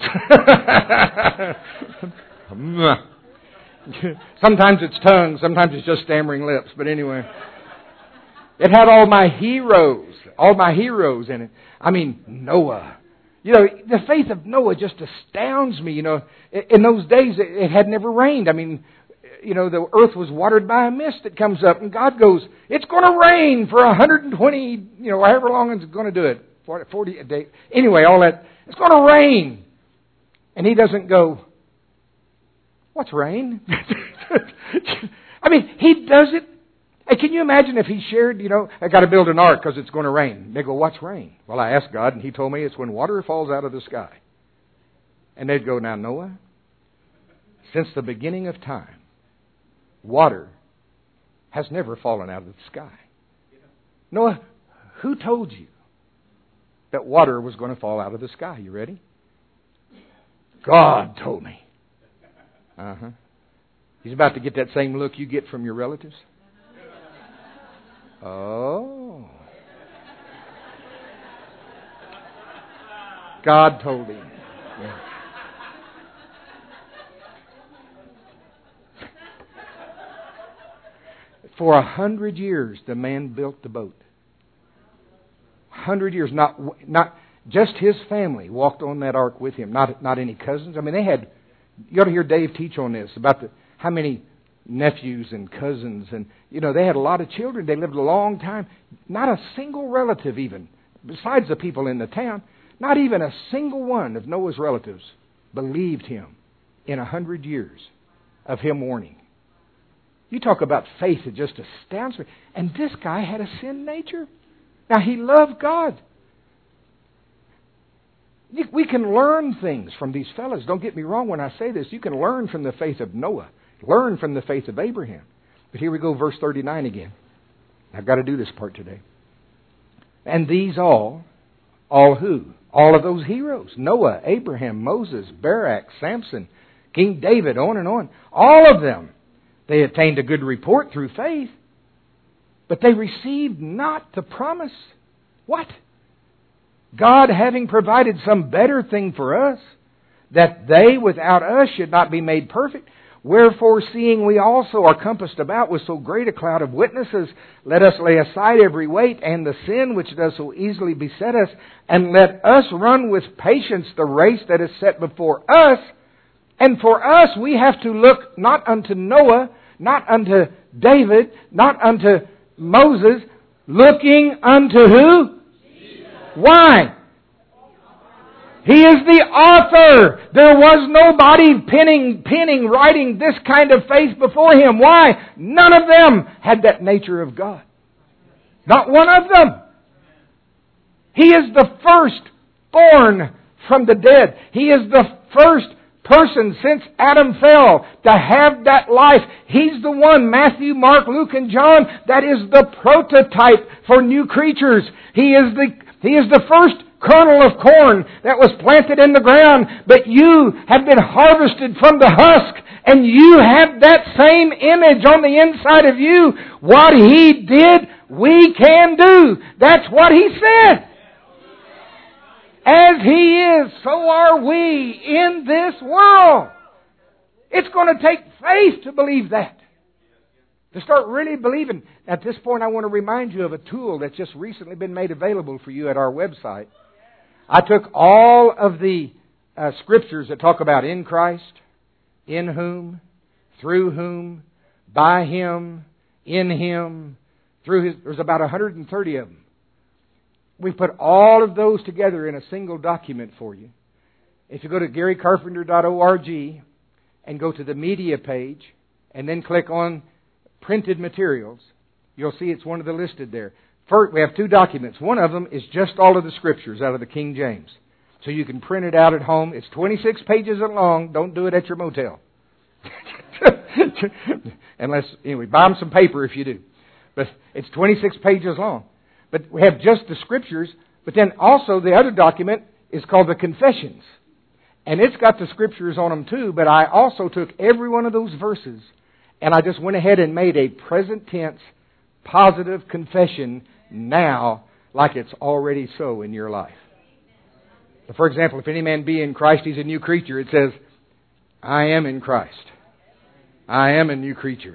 Sometimes it's tongue, sometimes it's just stammering lips. But anyway, it had all my heroes, all my heroes in it. I mean, Noah. You know, the faith of Noah just astounds me. You know, in those days it had never rained. I mean, you know, the earth was watered by a mist that comes up, and God goes, "It's going to rain for one hundred twenty, you know, however long it's going to do it, forty a day." Anyway, all that, it's going to rain, and He doesn't go, "What's rain?" I mean, He does it. And can you imagine if He shared, you know, I got to build an ark because it's going to rain. They go, "What's rain?" Well, I asked God, and He told me it's when water falls out of the sky. And they'd go, "Now, Noah, since the beginning of time, water has never fallen out of the sky." Noah, who told you that water was going to fall out of the sky? You ready? God told me. Uh-huh. He's about to get that same look you get from your relatives. Oh. God told him. Yeah. For a hundred years, the man built the boat. Hundred years, not not just his family walked on that ark with him. Not not any cousins. I mean, they had. You ought to hear Dave teach on this about the how many nephews and cousins, and you know they had a lot of children. They lived a long time. Not a single relative, even besides the people in the town, not even a single one of Noah's relatives believed him in a hundred years of him warning. You talk about faith that just astounds me. And this guy had a sin nature. Now, he loved God. We can learn things from these fellas. Don't get me wrong when I say this. You can learn from the faith of Noah. Learn from the faith of Abraham. But here we go, verse thirty-nine again. I've got to do this part today. And these all, all who? All of those heroes. Noah, Abraham, Moses, Barak, Samson, King David, on and on. All of them. They attained a good report through faith. But they received not the promise. What? God having provided some better thing for us, that they without us should not be made perfect. Wherefore, seeing we also are compassed about with so great a cloud of witnesses, let us lay aside every weight and the sin which does so easily beset us, and let us run with patience the race that is set before us. And for us, we have to look not unto Noah, not unto David, not unto Moses, looking unto who? Jesus. Why? He is the author. There was nobody penning, penning, writing this kind of faith before Him. Why? None of them had that nature of God. Not one of them. He is the first born from the dead. He is the first person since Adam fell to have that life. He's the one, Matthew, Mark, Luke, and John, that is the prototype for new creatures. He is the, he is the first kernel of corn that was planted in the ground, but you have been harvested from the husk, and you have that same image on the inside of you. What He did, we can do. That's what He said. As He is, so are we in this world. It's going to take faith to believe that. To start really believing. At this point, I want to remind you of a tool that's just recently been made available for you at our website. I took all of the uh, scriptures that talk about in Christ, in whom, through whom, by Him, in Him, through His. There's about one hundred thirty of them. We put all of those together in a single document for you. If you go to gary carpenter dot org and go to the media page and then click on printed materials, you'll see it's one of the listed there. First, we have two documents. One of them is just all of the scriptures out of the King James. So you can print it out at home. It's twenty-six pages long. Don't do it at your motel. Unless, anyway, buy them some paper if you do. But it's twenty-six pages long. But we have just the scriptures. But then also the other document is called the Confessions. And it's got the scriptures on them too. But I also took every one of those verses and I just went ahead and made a present tense positive confession now, like it's already so in your life. For example, if any man be in Christ, he's a new creature. It says, I am in Christ. I am a new creature.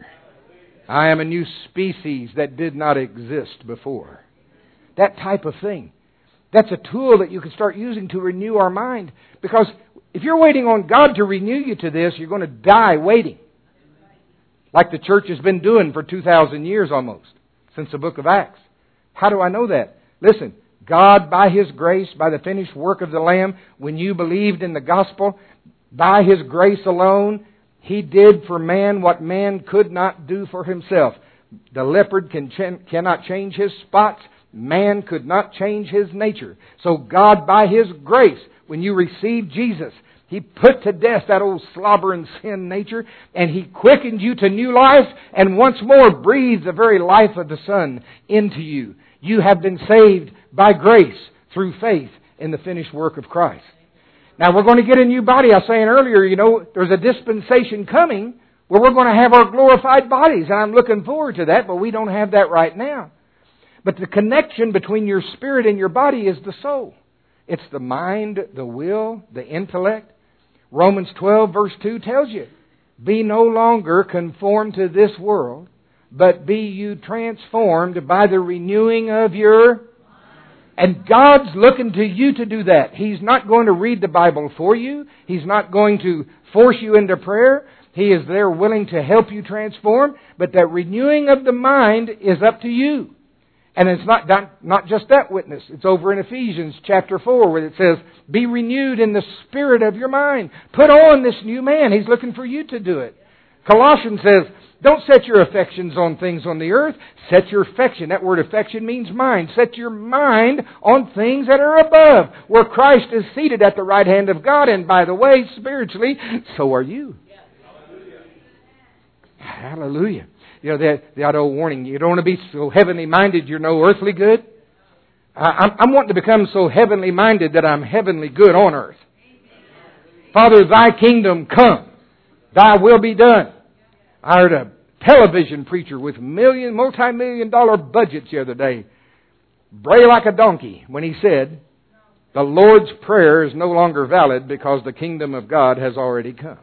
I am a new species that did not exist before. That type of thing. That's a tool that you can start using to renew our mind. Because if you're waiting on God to renew you to this, you're going to die waiting. Like the church has been doing for two thousand years almost, since the book of Acts. How do I know that? Listen, God, by His grace, by the finished work of the Lamb, when you believed in the gospel, by His grace alone, He did for man what man could not do for himself. The leopard can ch- cannot change his spots. Man could not change his nature. So God, by His grace, when you received Jesus, He put to death that old slobbering sin nature, and He quickened you to new life, and once more breathed the very life of the Son into you. You have been saved by grace through faith in the finished work of Christ. Now we're going to get a new body. I was saying earlier, you know, there's a dispensation coming where we're going to have our glorified bodies, and I'm looking forward to that, but we don't have that right now. But the connection between your spirit and your body is the soul. It's the mind, the will, the intellect. Romans twelve verse two tells you, be no longer conformed to this world, but be you transformed by the renewing of your... And God's looking to you to do that. He's not going to read the Bible for you. He's not going to force you into prayer. He is there willing to help you transform. But that renewing of the mind is up to you. And it's not, not, not just that witness. It's over in Ephesians chapter four where it says, be renewed in the spirit of your mind. Put on this new man. He's looking for you to do it. Colossians says, don't set your affections on things on the earth. Set your affection. That word affection means mind. Set your mind on things that are above, where Christ is seated at the right hand of God. And by the way, spiritually, so are you. Hallelujah. Hallelujah. You know, that, that old warning, you don't want to be so heavenly minded you're no earthly good. I, I'm, I'm wanting to become so heavenly minded that I'm heavenly good on earth. Father, thy kingdom come. Thy will be done. I heard a television preacher with million, multi-million dollar budgets the other day bray like a donkey when he said, the Lord's Prayer is no longer valid because the kingdom of God has already come.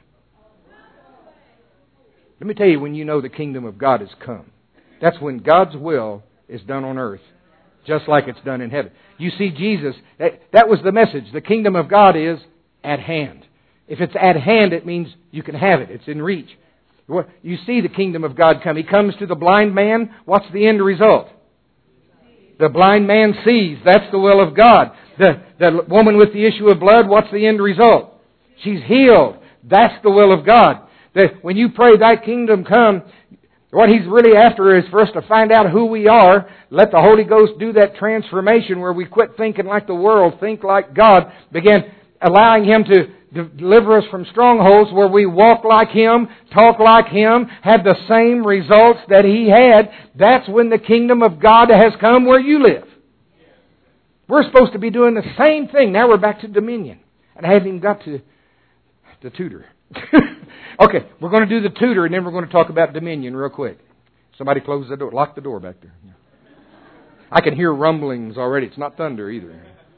Let me tell you, when you know the kingdom of God has come, that's when God's will is done on earth, just like it's done in heaven. You see, Jesus, that, that was the message. The kingdom of God is at hand. If it's at hand, it means you can have it. It's in reach. You see the kingdom of God come. He comes to the blind man. What's the end result? The blind man sees. That's the will of God. The, the woman with the issue of blood, what's the end result? She's healed. That's the will of God. That when you pray, thy kingdom come, what He's really after is for us to find out who we are. Let the Holy Ghost do that transformation where we quit thinking like the world, think like God. Begin allowing Him to deliver us from strongholds where we walk like Him, talk like Him, have the same results that He had. That's when the kingdom of God has come where you live. We're supposed to be doing the same thing. Now we're back to dominion. And I haven't even got to the tutor. Okay, we're going to do the tutor and then we're going to talk about dominion real quick. Somebody close the door. Lock the door back there. I can hear rumblings already. It's not thunder either.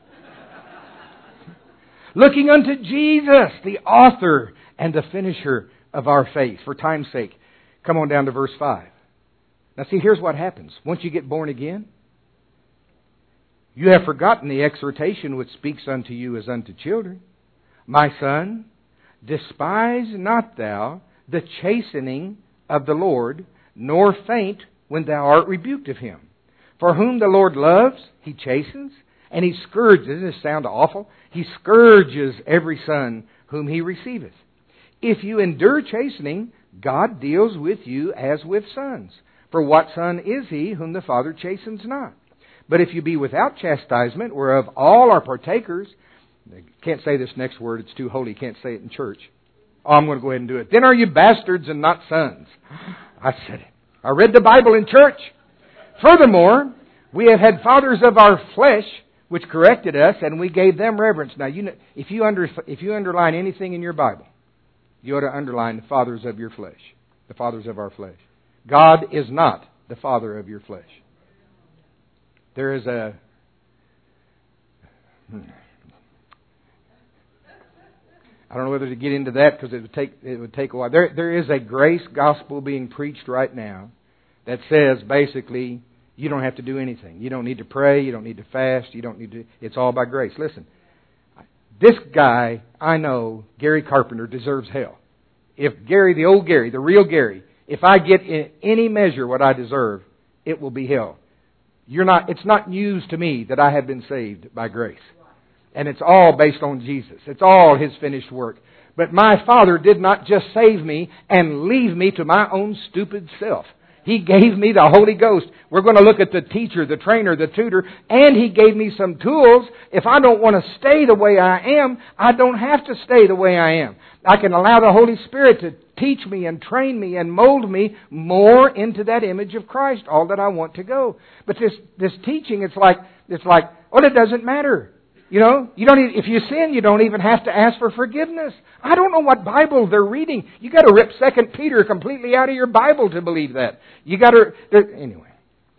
Looking unto Jesus, the author and the finisher of our faith. For time's sake, come on down to verse five. Now see, here's what happens. Once you get born again, you have forgotten the exhortation which speaks unto you as unto children. My son, despise not thou the chastening of the Lord, nor faint when thou art rebuked of Him. For whom the Lord loves, He chastens, and He scourges. Doesn't this sound awful? He scourges every son whom He receiveth. If you endure chastening, God deals with you as with sons. For what son is he whom the Father chastens not? But if you be without chastisement, whereof all are partakers, can't say this next word, it's too holy, can't say it in church. Oh, I'm going to go ahead and do it. Then are you bastards and not sons? I said it. I read the Bible in church. Furthermore, we have had fathers of our flesh which corrected us, and we gave them reverence. Now, you know, if you under, if you underline anything in your Bible, you ought to underline the fathers of your flesh, the fathers of our flesh. God is not the father of your flesh. There is a... Hmm, I don't know whether to get into that because it would take it would take a while. There there is a grace gospel being preached right now that says basically you don't have to do anything. You don't need to pray. You don't need to fast. You don't need to. It's all by grace. Listen, this guy I know, Gary Carpenter, deserves hell. If Gary, the old Gary, the real Gary, if I get in any measure what I deserve, it will be hell. You're not. It's not news to me that I have been saved by grace. And it's all based on Jesus. It's all His finished work. But my Father did not just save me and leave me to my own stupid self. He gave me the Holy Ghost. We're going to look at the teacher, the trainer, the tutor, and He gave me some tools. If I don't want to stay the way I am, I don't have to stay the way I am. I can allow the Holy Spirit to teach me and train me and mold me more into that image of Christ, all that I want to go. But this this teaching, it's like, it's like, well, it doesn't matter. You know, you don't. Even, if you sin, you don't even have to ask for forgiveness. I don't know what Bible they're reading. You got to rip Second Peter completely out of your Bible to believe that. You got to anyway.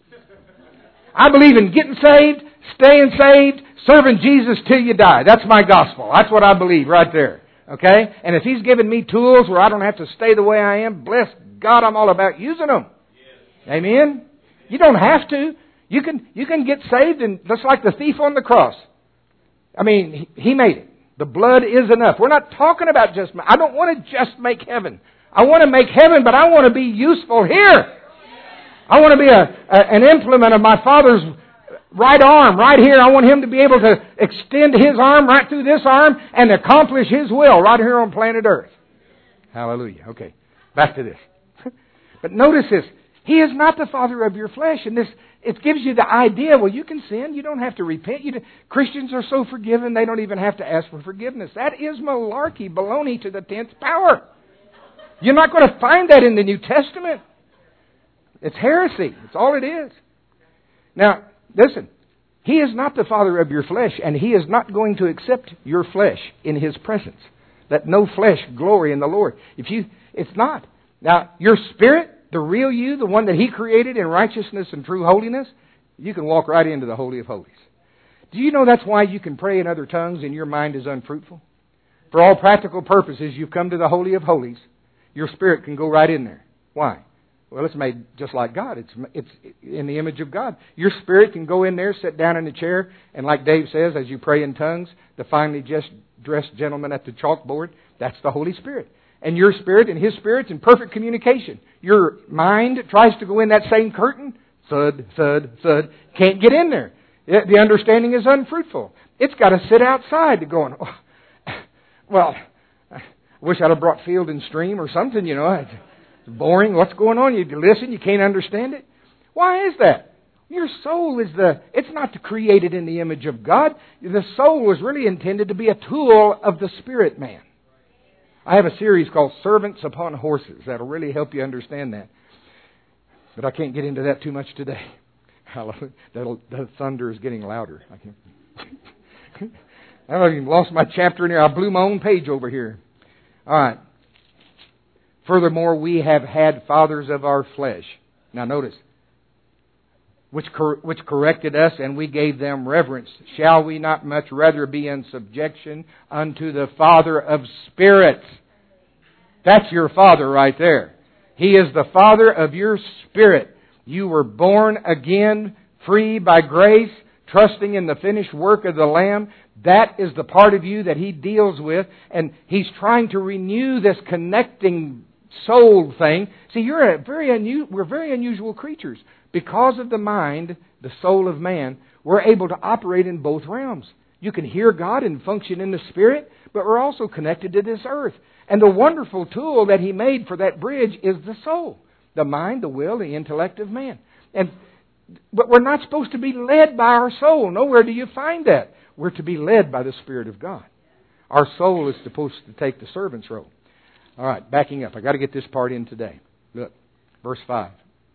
I believe in getting saved, staying saved, serving Jesus till you die. That's my gospel. That's what I believe right there. Okay, and if He's given me tools where I don't have to stay the way I am, bless God, I'm all about using them. Yes. Amen. You don't have to. You can you can get saved, and just like the thief on the cross. I mean, He made it. The blood is enough. We're not talking about just... I don't want to just make heaven. I want to make heaven, but I want to be useful here. I want to be a, a an implement of my Father's right arm, right here. I want Him to be able to extend His arm right through this arm and accomplish His will right here on planet Earth. Hallelujah. Okay, back to this. But notice this. He is not the father of your flesh. And this, it gives you the idea, well, you can sin. You don't have to repent. You Christians are so forgiven, they don't even have to ask for forgiveness. That is malarkey, baloney to the tenth power. You're not going to find that in the New Testament. It's heresy. It's all it is. Now, listen. He is not the father of your flesh, and He is not going to accept your flesh in His presence. Let no flesh glory in the Lord. If you, it's not. Now, your spirit, the real you, the one that He created in righteousness and true holiness, you can walk right into the Holy of Holies. Do you know that's why you can pray in other tongues and your mind is unfruitful? For all practical purposes, you've come to the Holy of Holies. Your spirit can go right in there. Why? Well, it's made just like God. It's it's in the image of God. Your spirit can go in there, sit down in the chair, and like Dave says, as you pray in tongues, the finely just dressed gentleman at the chalkboard, that's the Holy Spirit. And your spirit and His Spirit's in perfect communication. Your mind tries to go in that same curtain, thud, thud, thud, can't get in there. The understanding is unfruitful. It's got to sit outside to going, oh, well, I wish I'd have brought Field and Stream or something, you know. It's boring. What's going on? You listen, you can't understand it. Why is that? Your soul is the, it's not created in the image of God. The soul was really intended to be a tool of the Spirit man. I have a series called Servants Upon Horses. That'll really help you understand that. But I can't get into that too much today. Hallelujah. That'll, the thunder is getting louder. I can't. I've even lost my chapter in here. I blew my own page over here. All right. Furthermore, we have had fathers of our flesh. Now notice. Which, cor- which corrected us, and we gave them reverence. Shall we not much rather be in subjection unto the Father of spirits? That's your Father right there. He is the Father of your spirit. You were born again, free by grace, trusting in the finished work of the Lamb. That is the part of you that He deals with, and He's trying to renew this connecting soul thing. See, you're a very unu- we're very unusual creatures. Because of the mind, the soul of man, we're able to operate in both realms. You can hear God and function in the Spirit, but we're also connected to this earth. And the wonderful tool that He made for that bridge is the soul. The mind, the will, the intellect of man. And but we're not supposed to be led by our soul. Nowhere do you find that. We're to be led by the Spirit of God. Our soul is supposed to take the servant's role. All right, backing up. I've got to get this part in today. Look, verse five.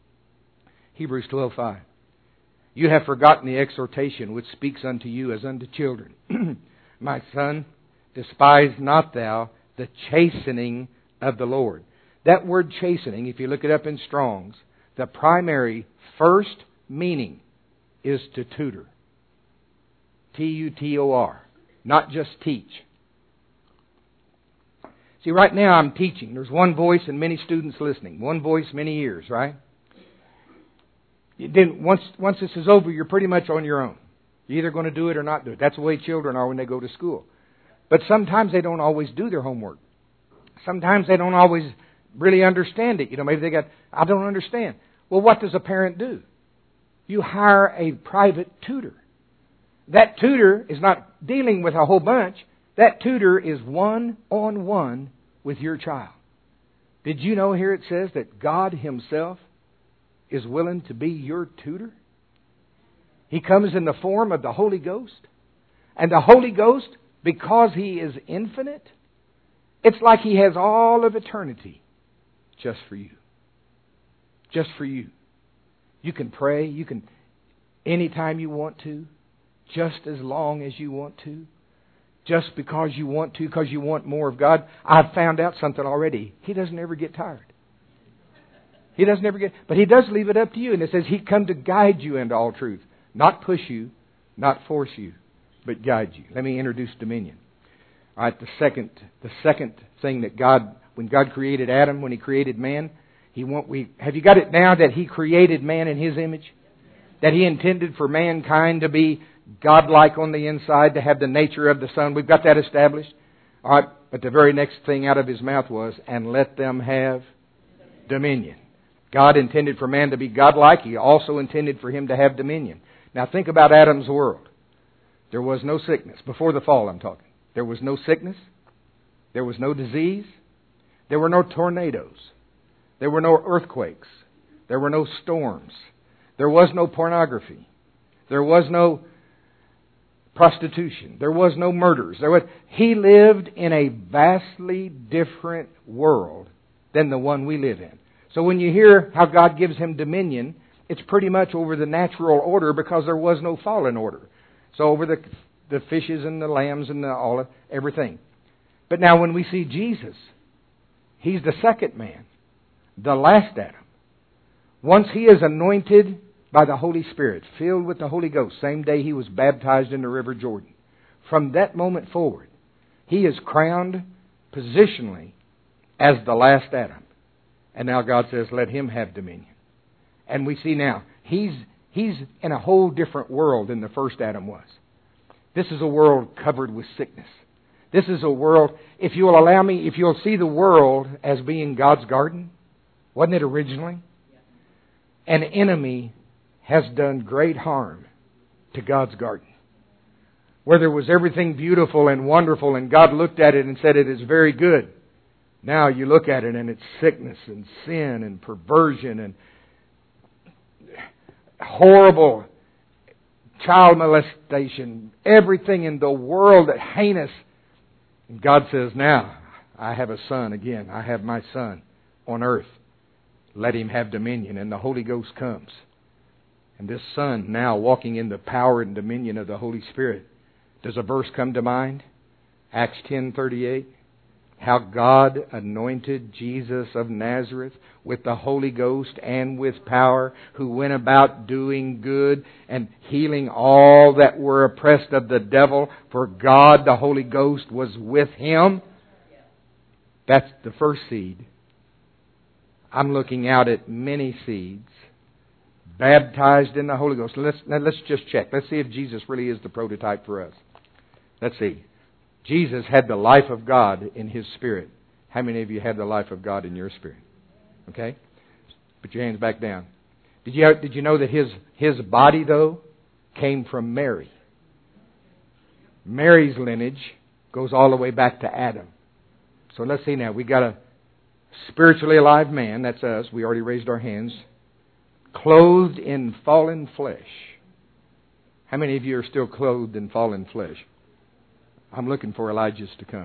Hebrews twelve five. You have forgotten the exhortation which speaks unto you as unto children. My son, despise not thou the chastening of the Lord. That word chastening, if you look it up in Strong's, the primary first meaning is to tutor. T U T O R. Not just teach. See, right now I'm teaching. There's one voice and many students listening. One voice, many ears, right? Then once once this is over, you're pretty much on your own. You're either going to do it or not do it. That's the way children are when they go to school. But sometimes they don't always do their homework. Sometimes they don't always really understand it. You know, maybe they got, I don't understand. Well, what does a parent do? You hire a private tutor. That tutor is not dealing with a whole bunch. That tutor is one-on-one with your child. Did you know here it says that God Himself is willing to be your tutor? He comes in the form of the Holy Ghost. And the Holy Ghost, because He is infinite, it's like He has all of eternity just for you. Just for you. You can pray. You can, anytime you want to. Just as long as you want to. Just because you want to, because you want more of God. I've found out something already. He doesn't ever get tired. He doesn't ever get, but He does leave it up to you. And it says He come to guide you into all truth. Not push you, not force you, but guide you. Let me introduce dominion. All right, the second, the second thing that God, when God created Adam, when He created man, He want we have you got it now that He created man in His image? That He intended for mankind to be godlike on the inside, to have the nature of the Son. We've got that established. All right, but the very next thing out of His mouth was, and let them have dominion. God intended for man to be godlike. He also intended for him to have dominion. Now think about Adam's world. There was no sickness. Before the fall I'm talking. There was no sickness. There was no disease. There were no tornadoes. There were no earthquakes. There were no storms. There was no pornography. There was no prostitution. There was no murders. There was, he lived in a vastly different world than the one we live in. So when you hear how God gives him dominion, it's pretty much over the natural order because there was no fallen order. So over the the fishes and the lambs and the, all everything. But now when we see Jesus, he's the second man, the last Adam. Once he is anointed by the Holy Spirit, filled with the Holy Ghost, same day he was baptized in the River Jordan. From that moment forward, he is crowned positionally as the last Adam. And now God says, let him have dominion. And we see now, he's he's in a whole different world than the first Adam was. This is a world covered with sickness. This is a world, if you'll allow me, if you'll see the world as being God's garden, wasn't it originally? An enemy has done great harm to God's garden. Where there was everything beautiful and wonderful, and God looked at it and said it is very good. Now you look at it and it's sickness and sin and perversion and horrible child molestation, everything in the world that heinous. And God says, now I have a son again. I have my son on earth. Let him have dominion. And the Holy Ghost comes. And this son now walking in the power and dominion of the Holy Spirit. Does a verse come to mind? Acts ten thirty-eight. How God anointed Jesus of Nazareth with the Holy Ghost and with power, who went about doing good and healing all that were oppressed of the devil, for God, the Holy Ghost, was with him. That's the first seed. I'm looking out at many seeds, baptized in the Holy Ghost. Let's, now let's just check. Let's see if Jesus really is the prototype for us. Let's see. Jesus had the life of God in His Spirit. How many of you have the life of God in your spirit? Okay? Put your hands back down. Did you, did you know that His, His body, though, came from Mary? Mary's lineage goes all the way back to Adam. So let's see now. We got a spiritually alive man. That's us. We already raised our hands. Clothed in fallen flesh. How many of you are still clothed in fallen flesh? I'm looking for Elijah's to come.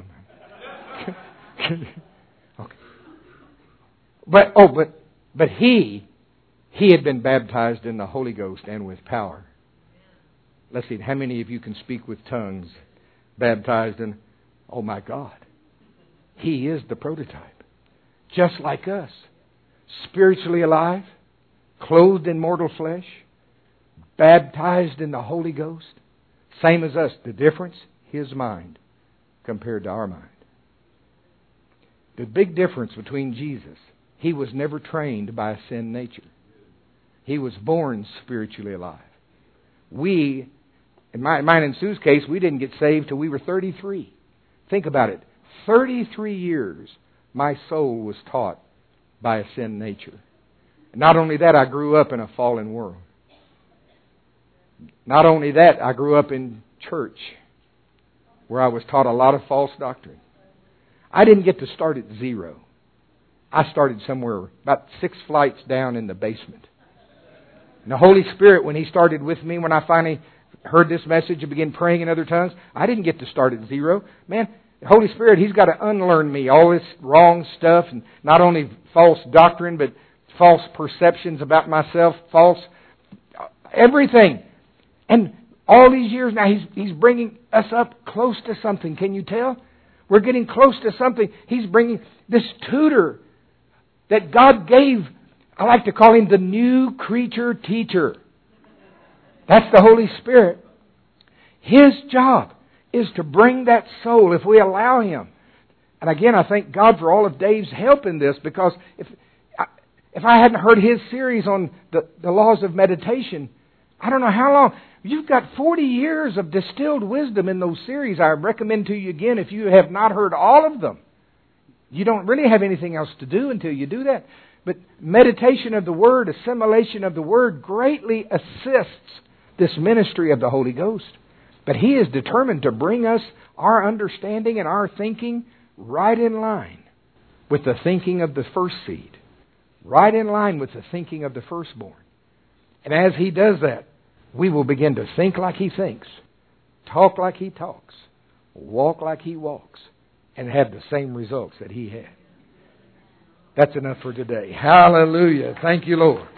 Okay. But oh, but but he he had been baptized in the Holy Ghost and with power. Let's see. How many of you can speak with tongues? Baptized in? Oh my God! He is the prototype, just like us, spiritually alive, clothed in mortal flesh, baptized in the Holy Ghost, same as us. The difference. His mind compared to our mind. The big difference between Jesus, He was never trained by a sin nature. He was born spiritually alive. We, in my, mine and Sue's case, we didn't get saved till we were thirty-three. Think about it. thirty-three years my soul was taught by a sin nature. Not only that, I grew up in a fallen world. Not only that, I grew up in church, where I was taught a lot of false doctrine. I didn't get to start at zero. I started somewhere about six flights down in the basement. And the Holy Spirit, when He started with me, when I finally heard this message and began praying in other tongues, I didn't get to start at zero. Man, the Holy Spirit, He's got to unlearn me all this wrong stuff, and not only false doctrine, but false perceptions about myself, false everything. And all these years now, He's He's bringing us up close to something. Can you tell? We're getting close to something. He's bringing this tutor that God gave. I like to call Him the new creature teacher. That's the Holy Spirit. His job is to bring that soul if we allow Him. And again, I thank God for all of Dave's help in this, because if if I hadn't heard his series on the, the laws of meditation, I don't know how long. You've got forty years of distilled wisdom in those series. I recommend to you again, if you have not heard all of them. You don't really have anything else to do until you do that. But meditation of the Word, assimilation of the Word greatly assists this ministry of the Holy Ghost. But He is determined to bring us our understanding and our thinking right in line with the thinking of the first seed. Right in line with the thinking of the firstborn. And as He does that, we will begin to think like He thinks, talk like He talks, walk like He walks, and have the same results that He had. That's enough for today. Hallelujah. Thank you, Lord.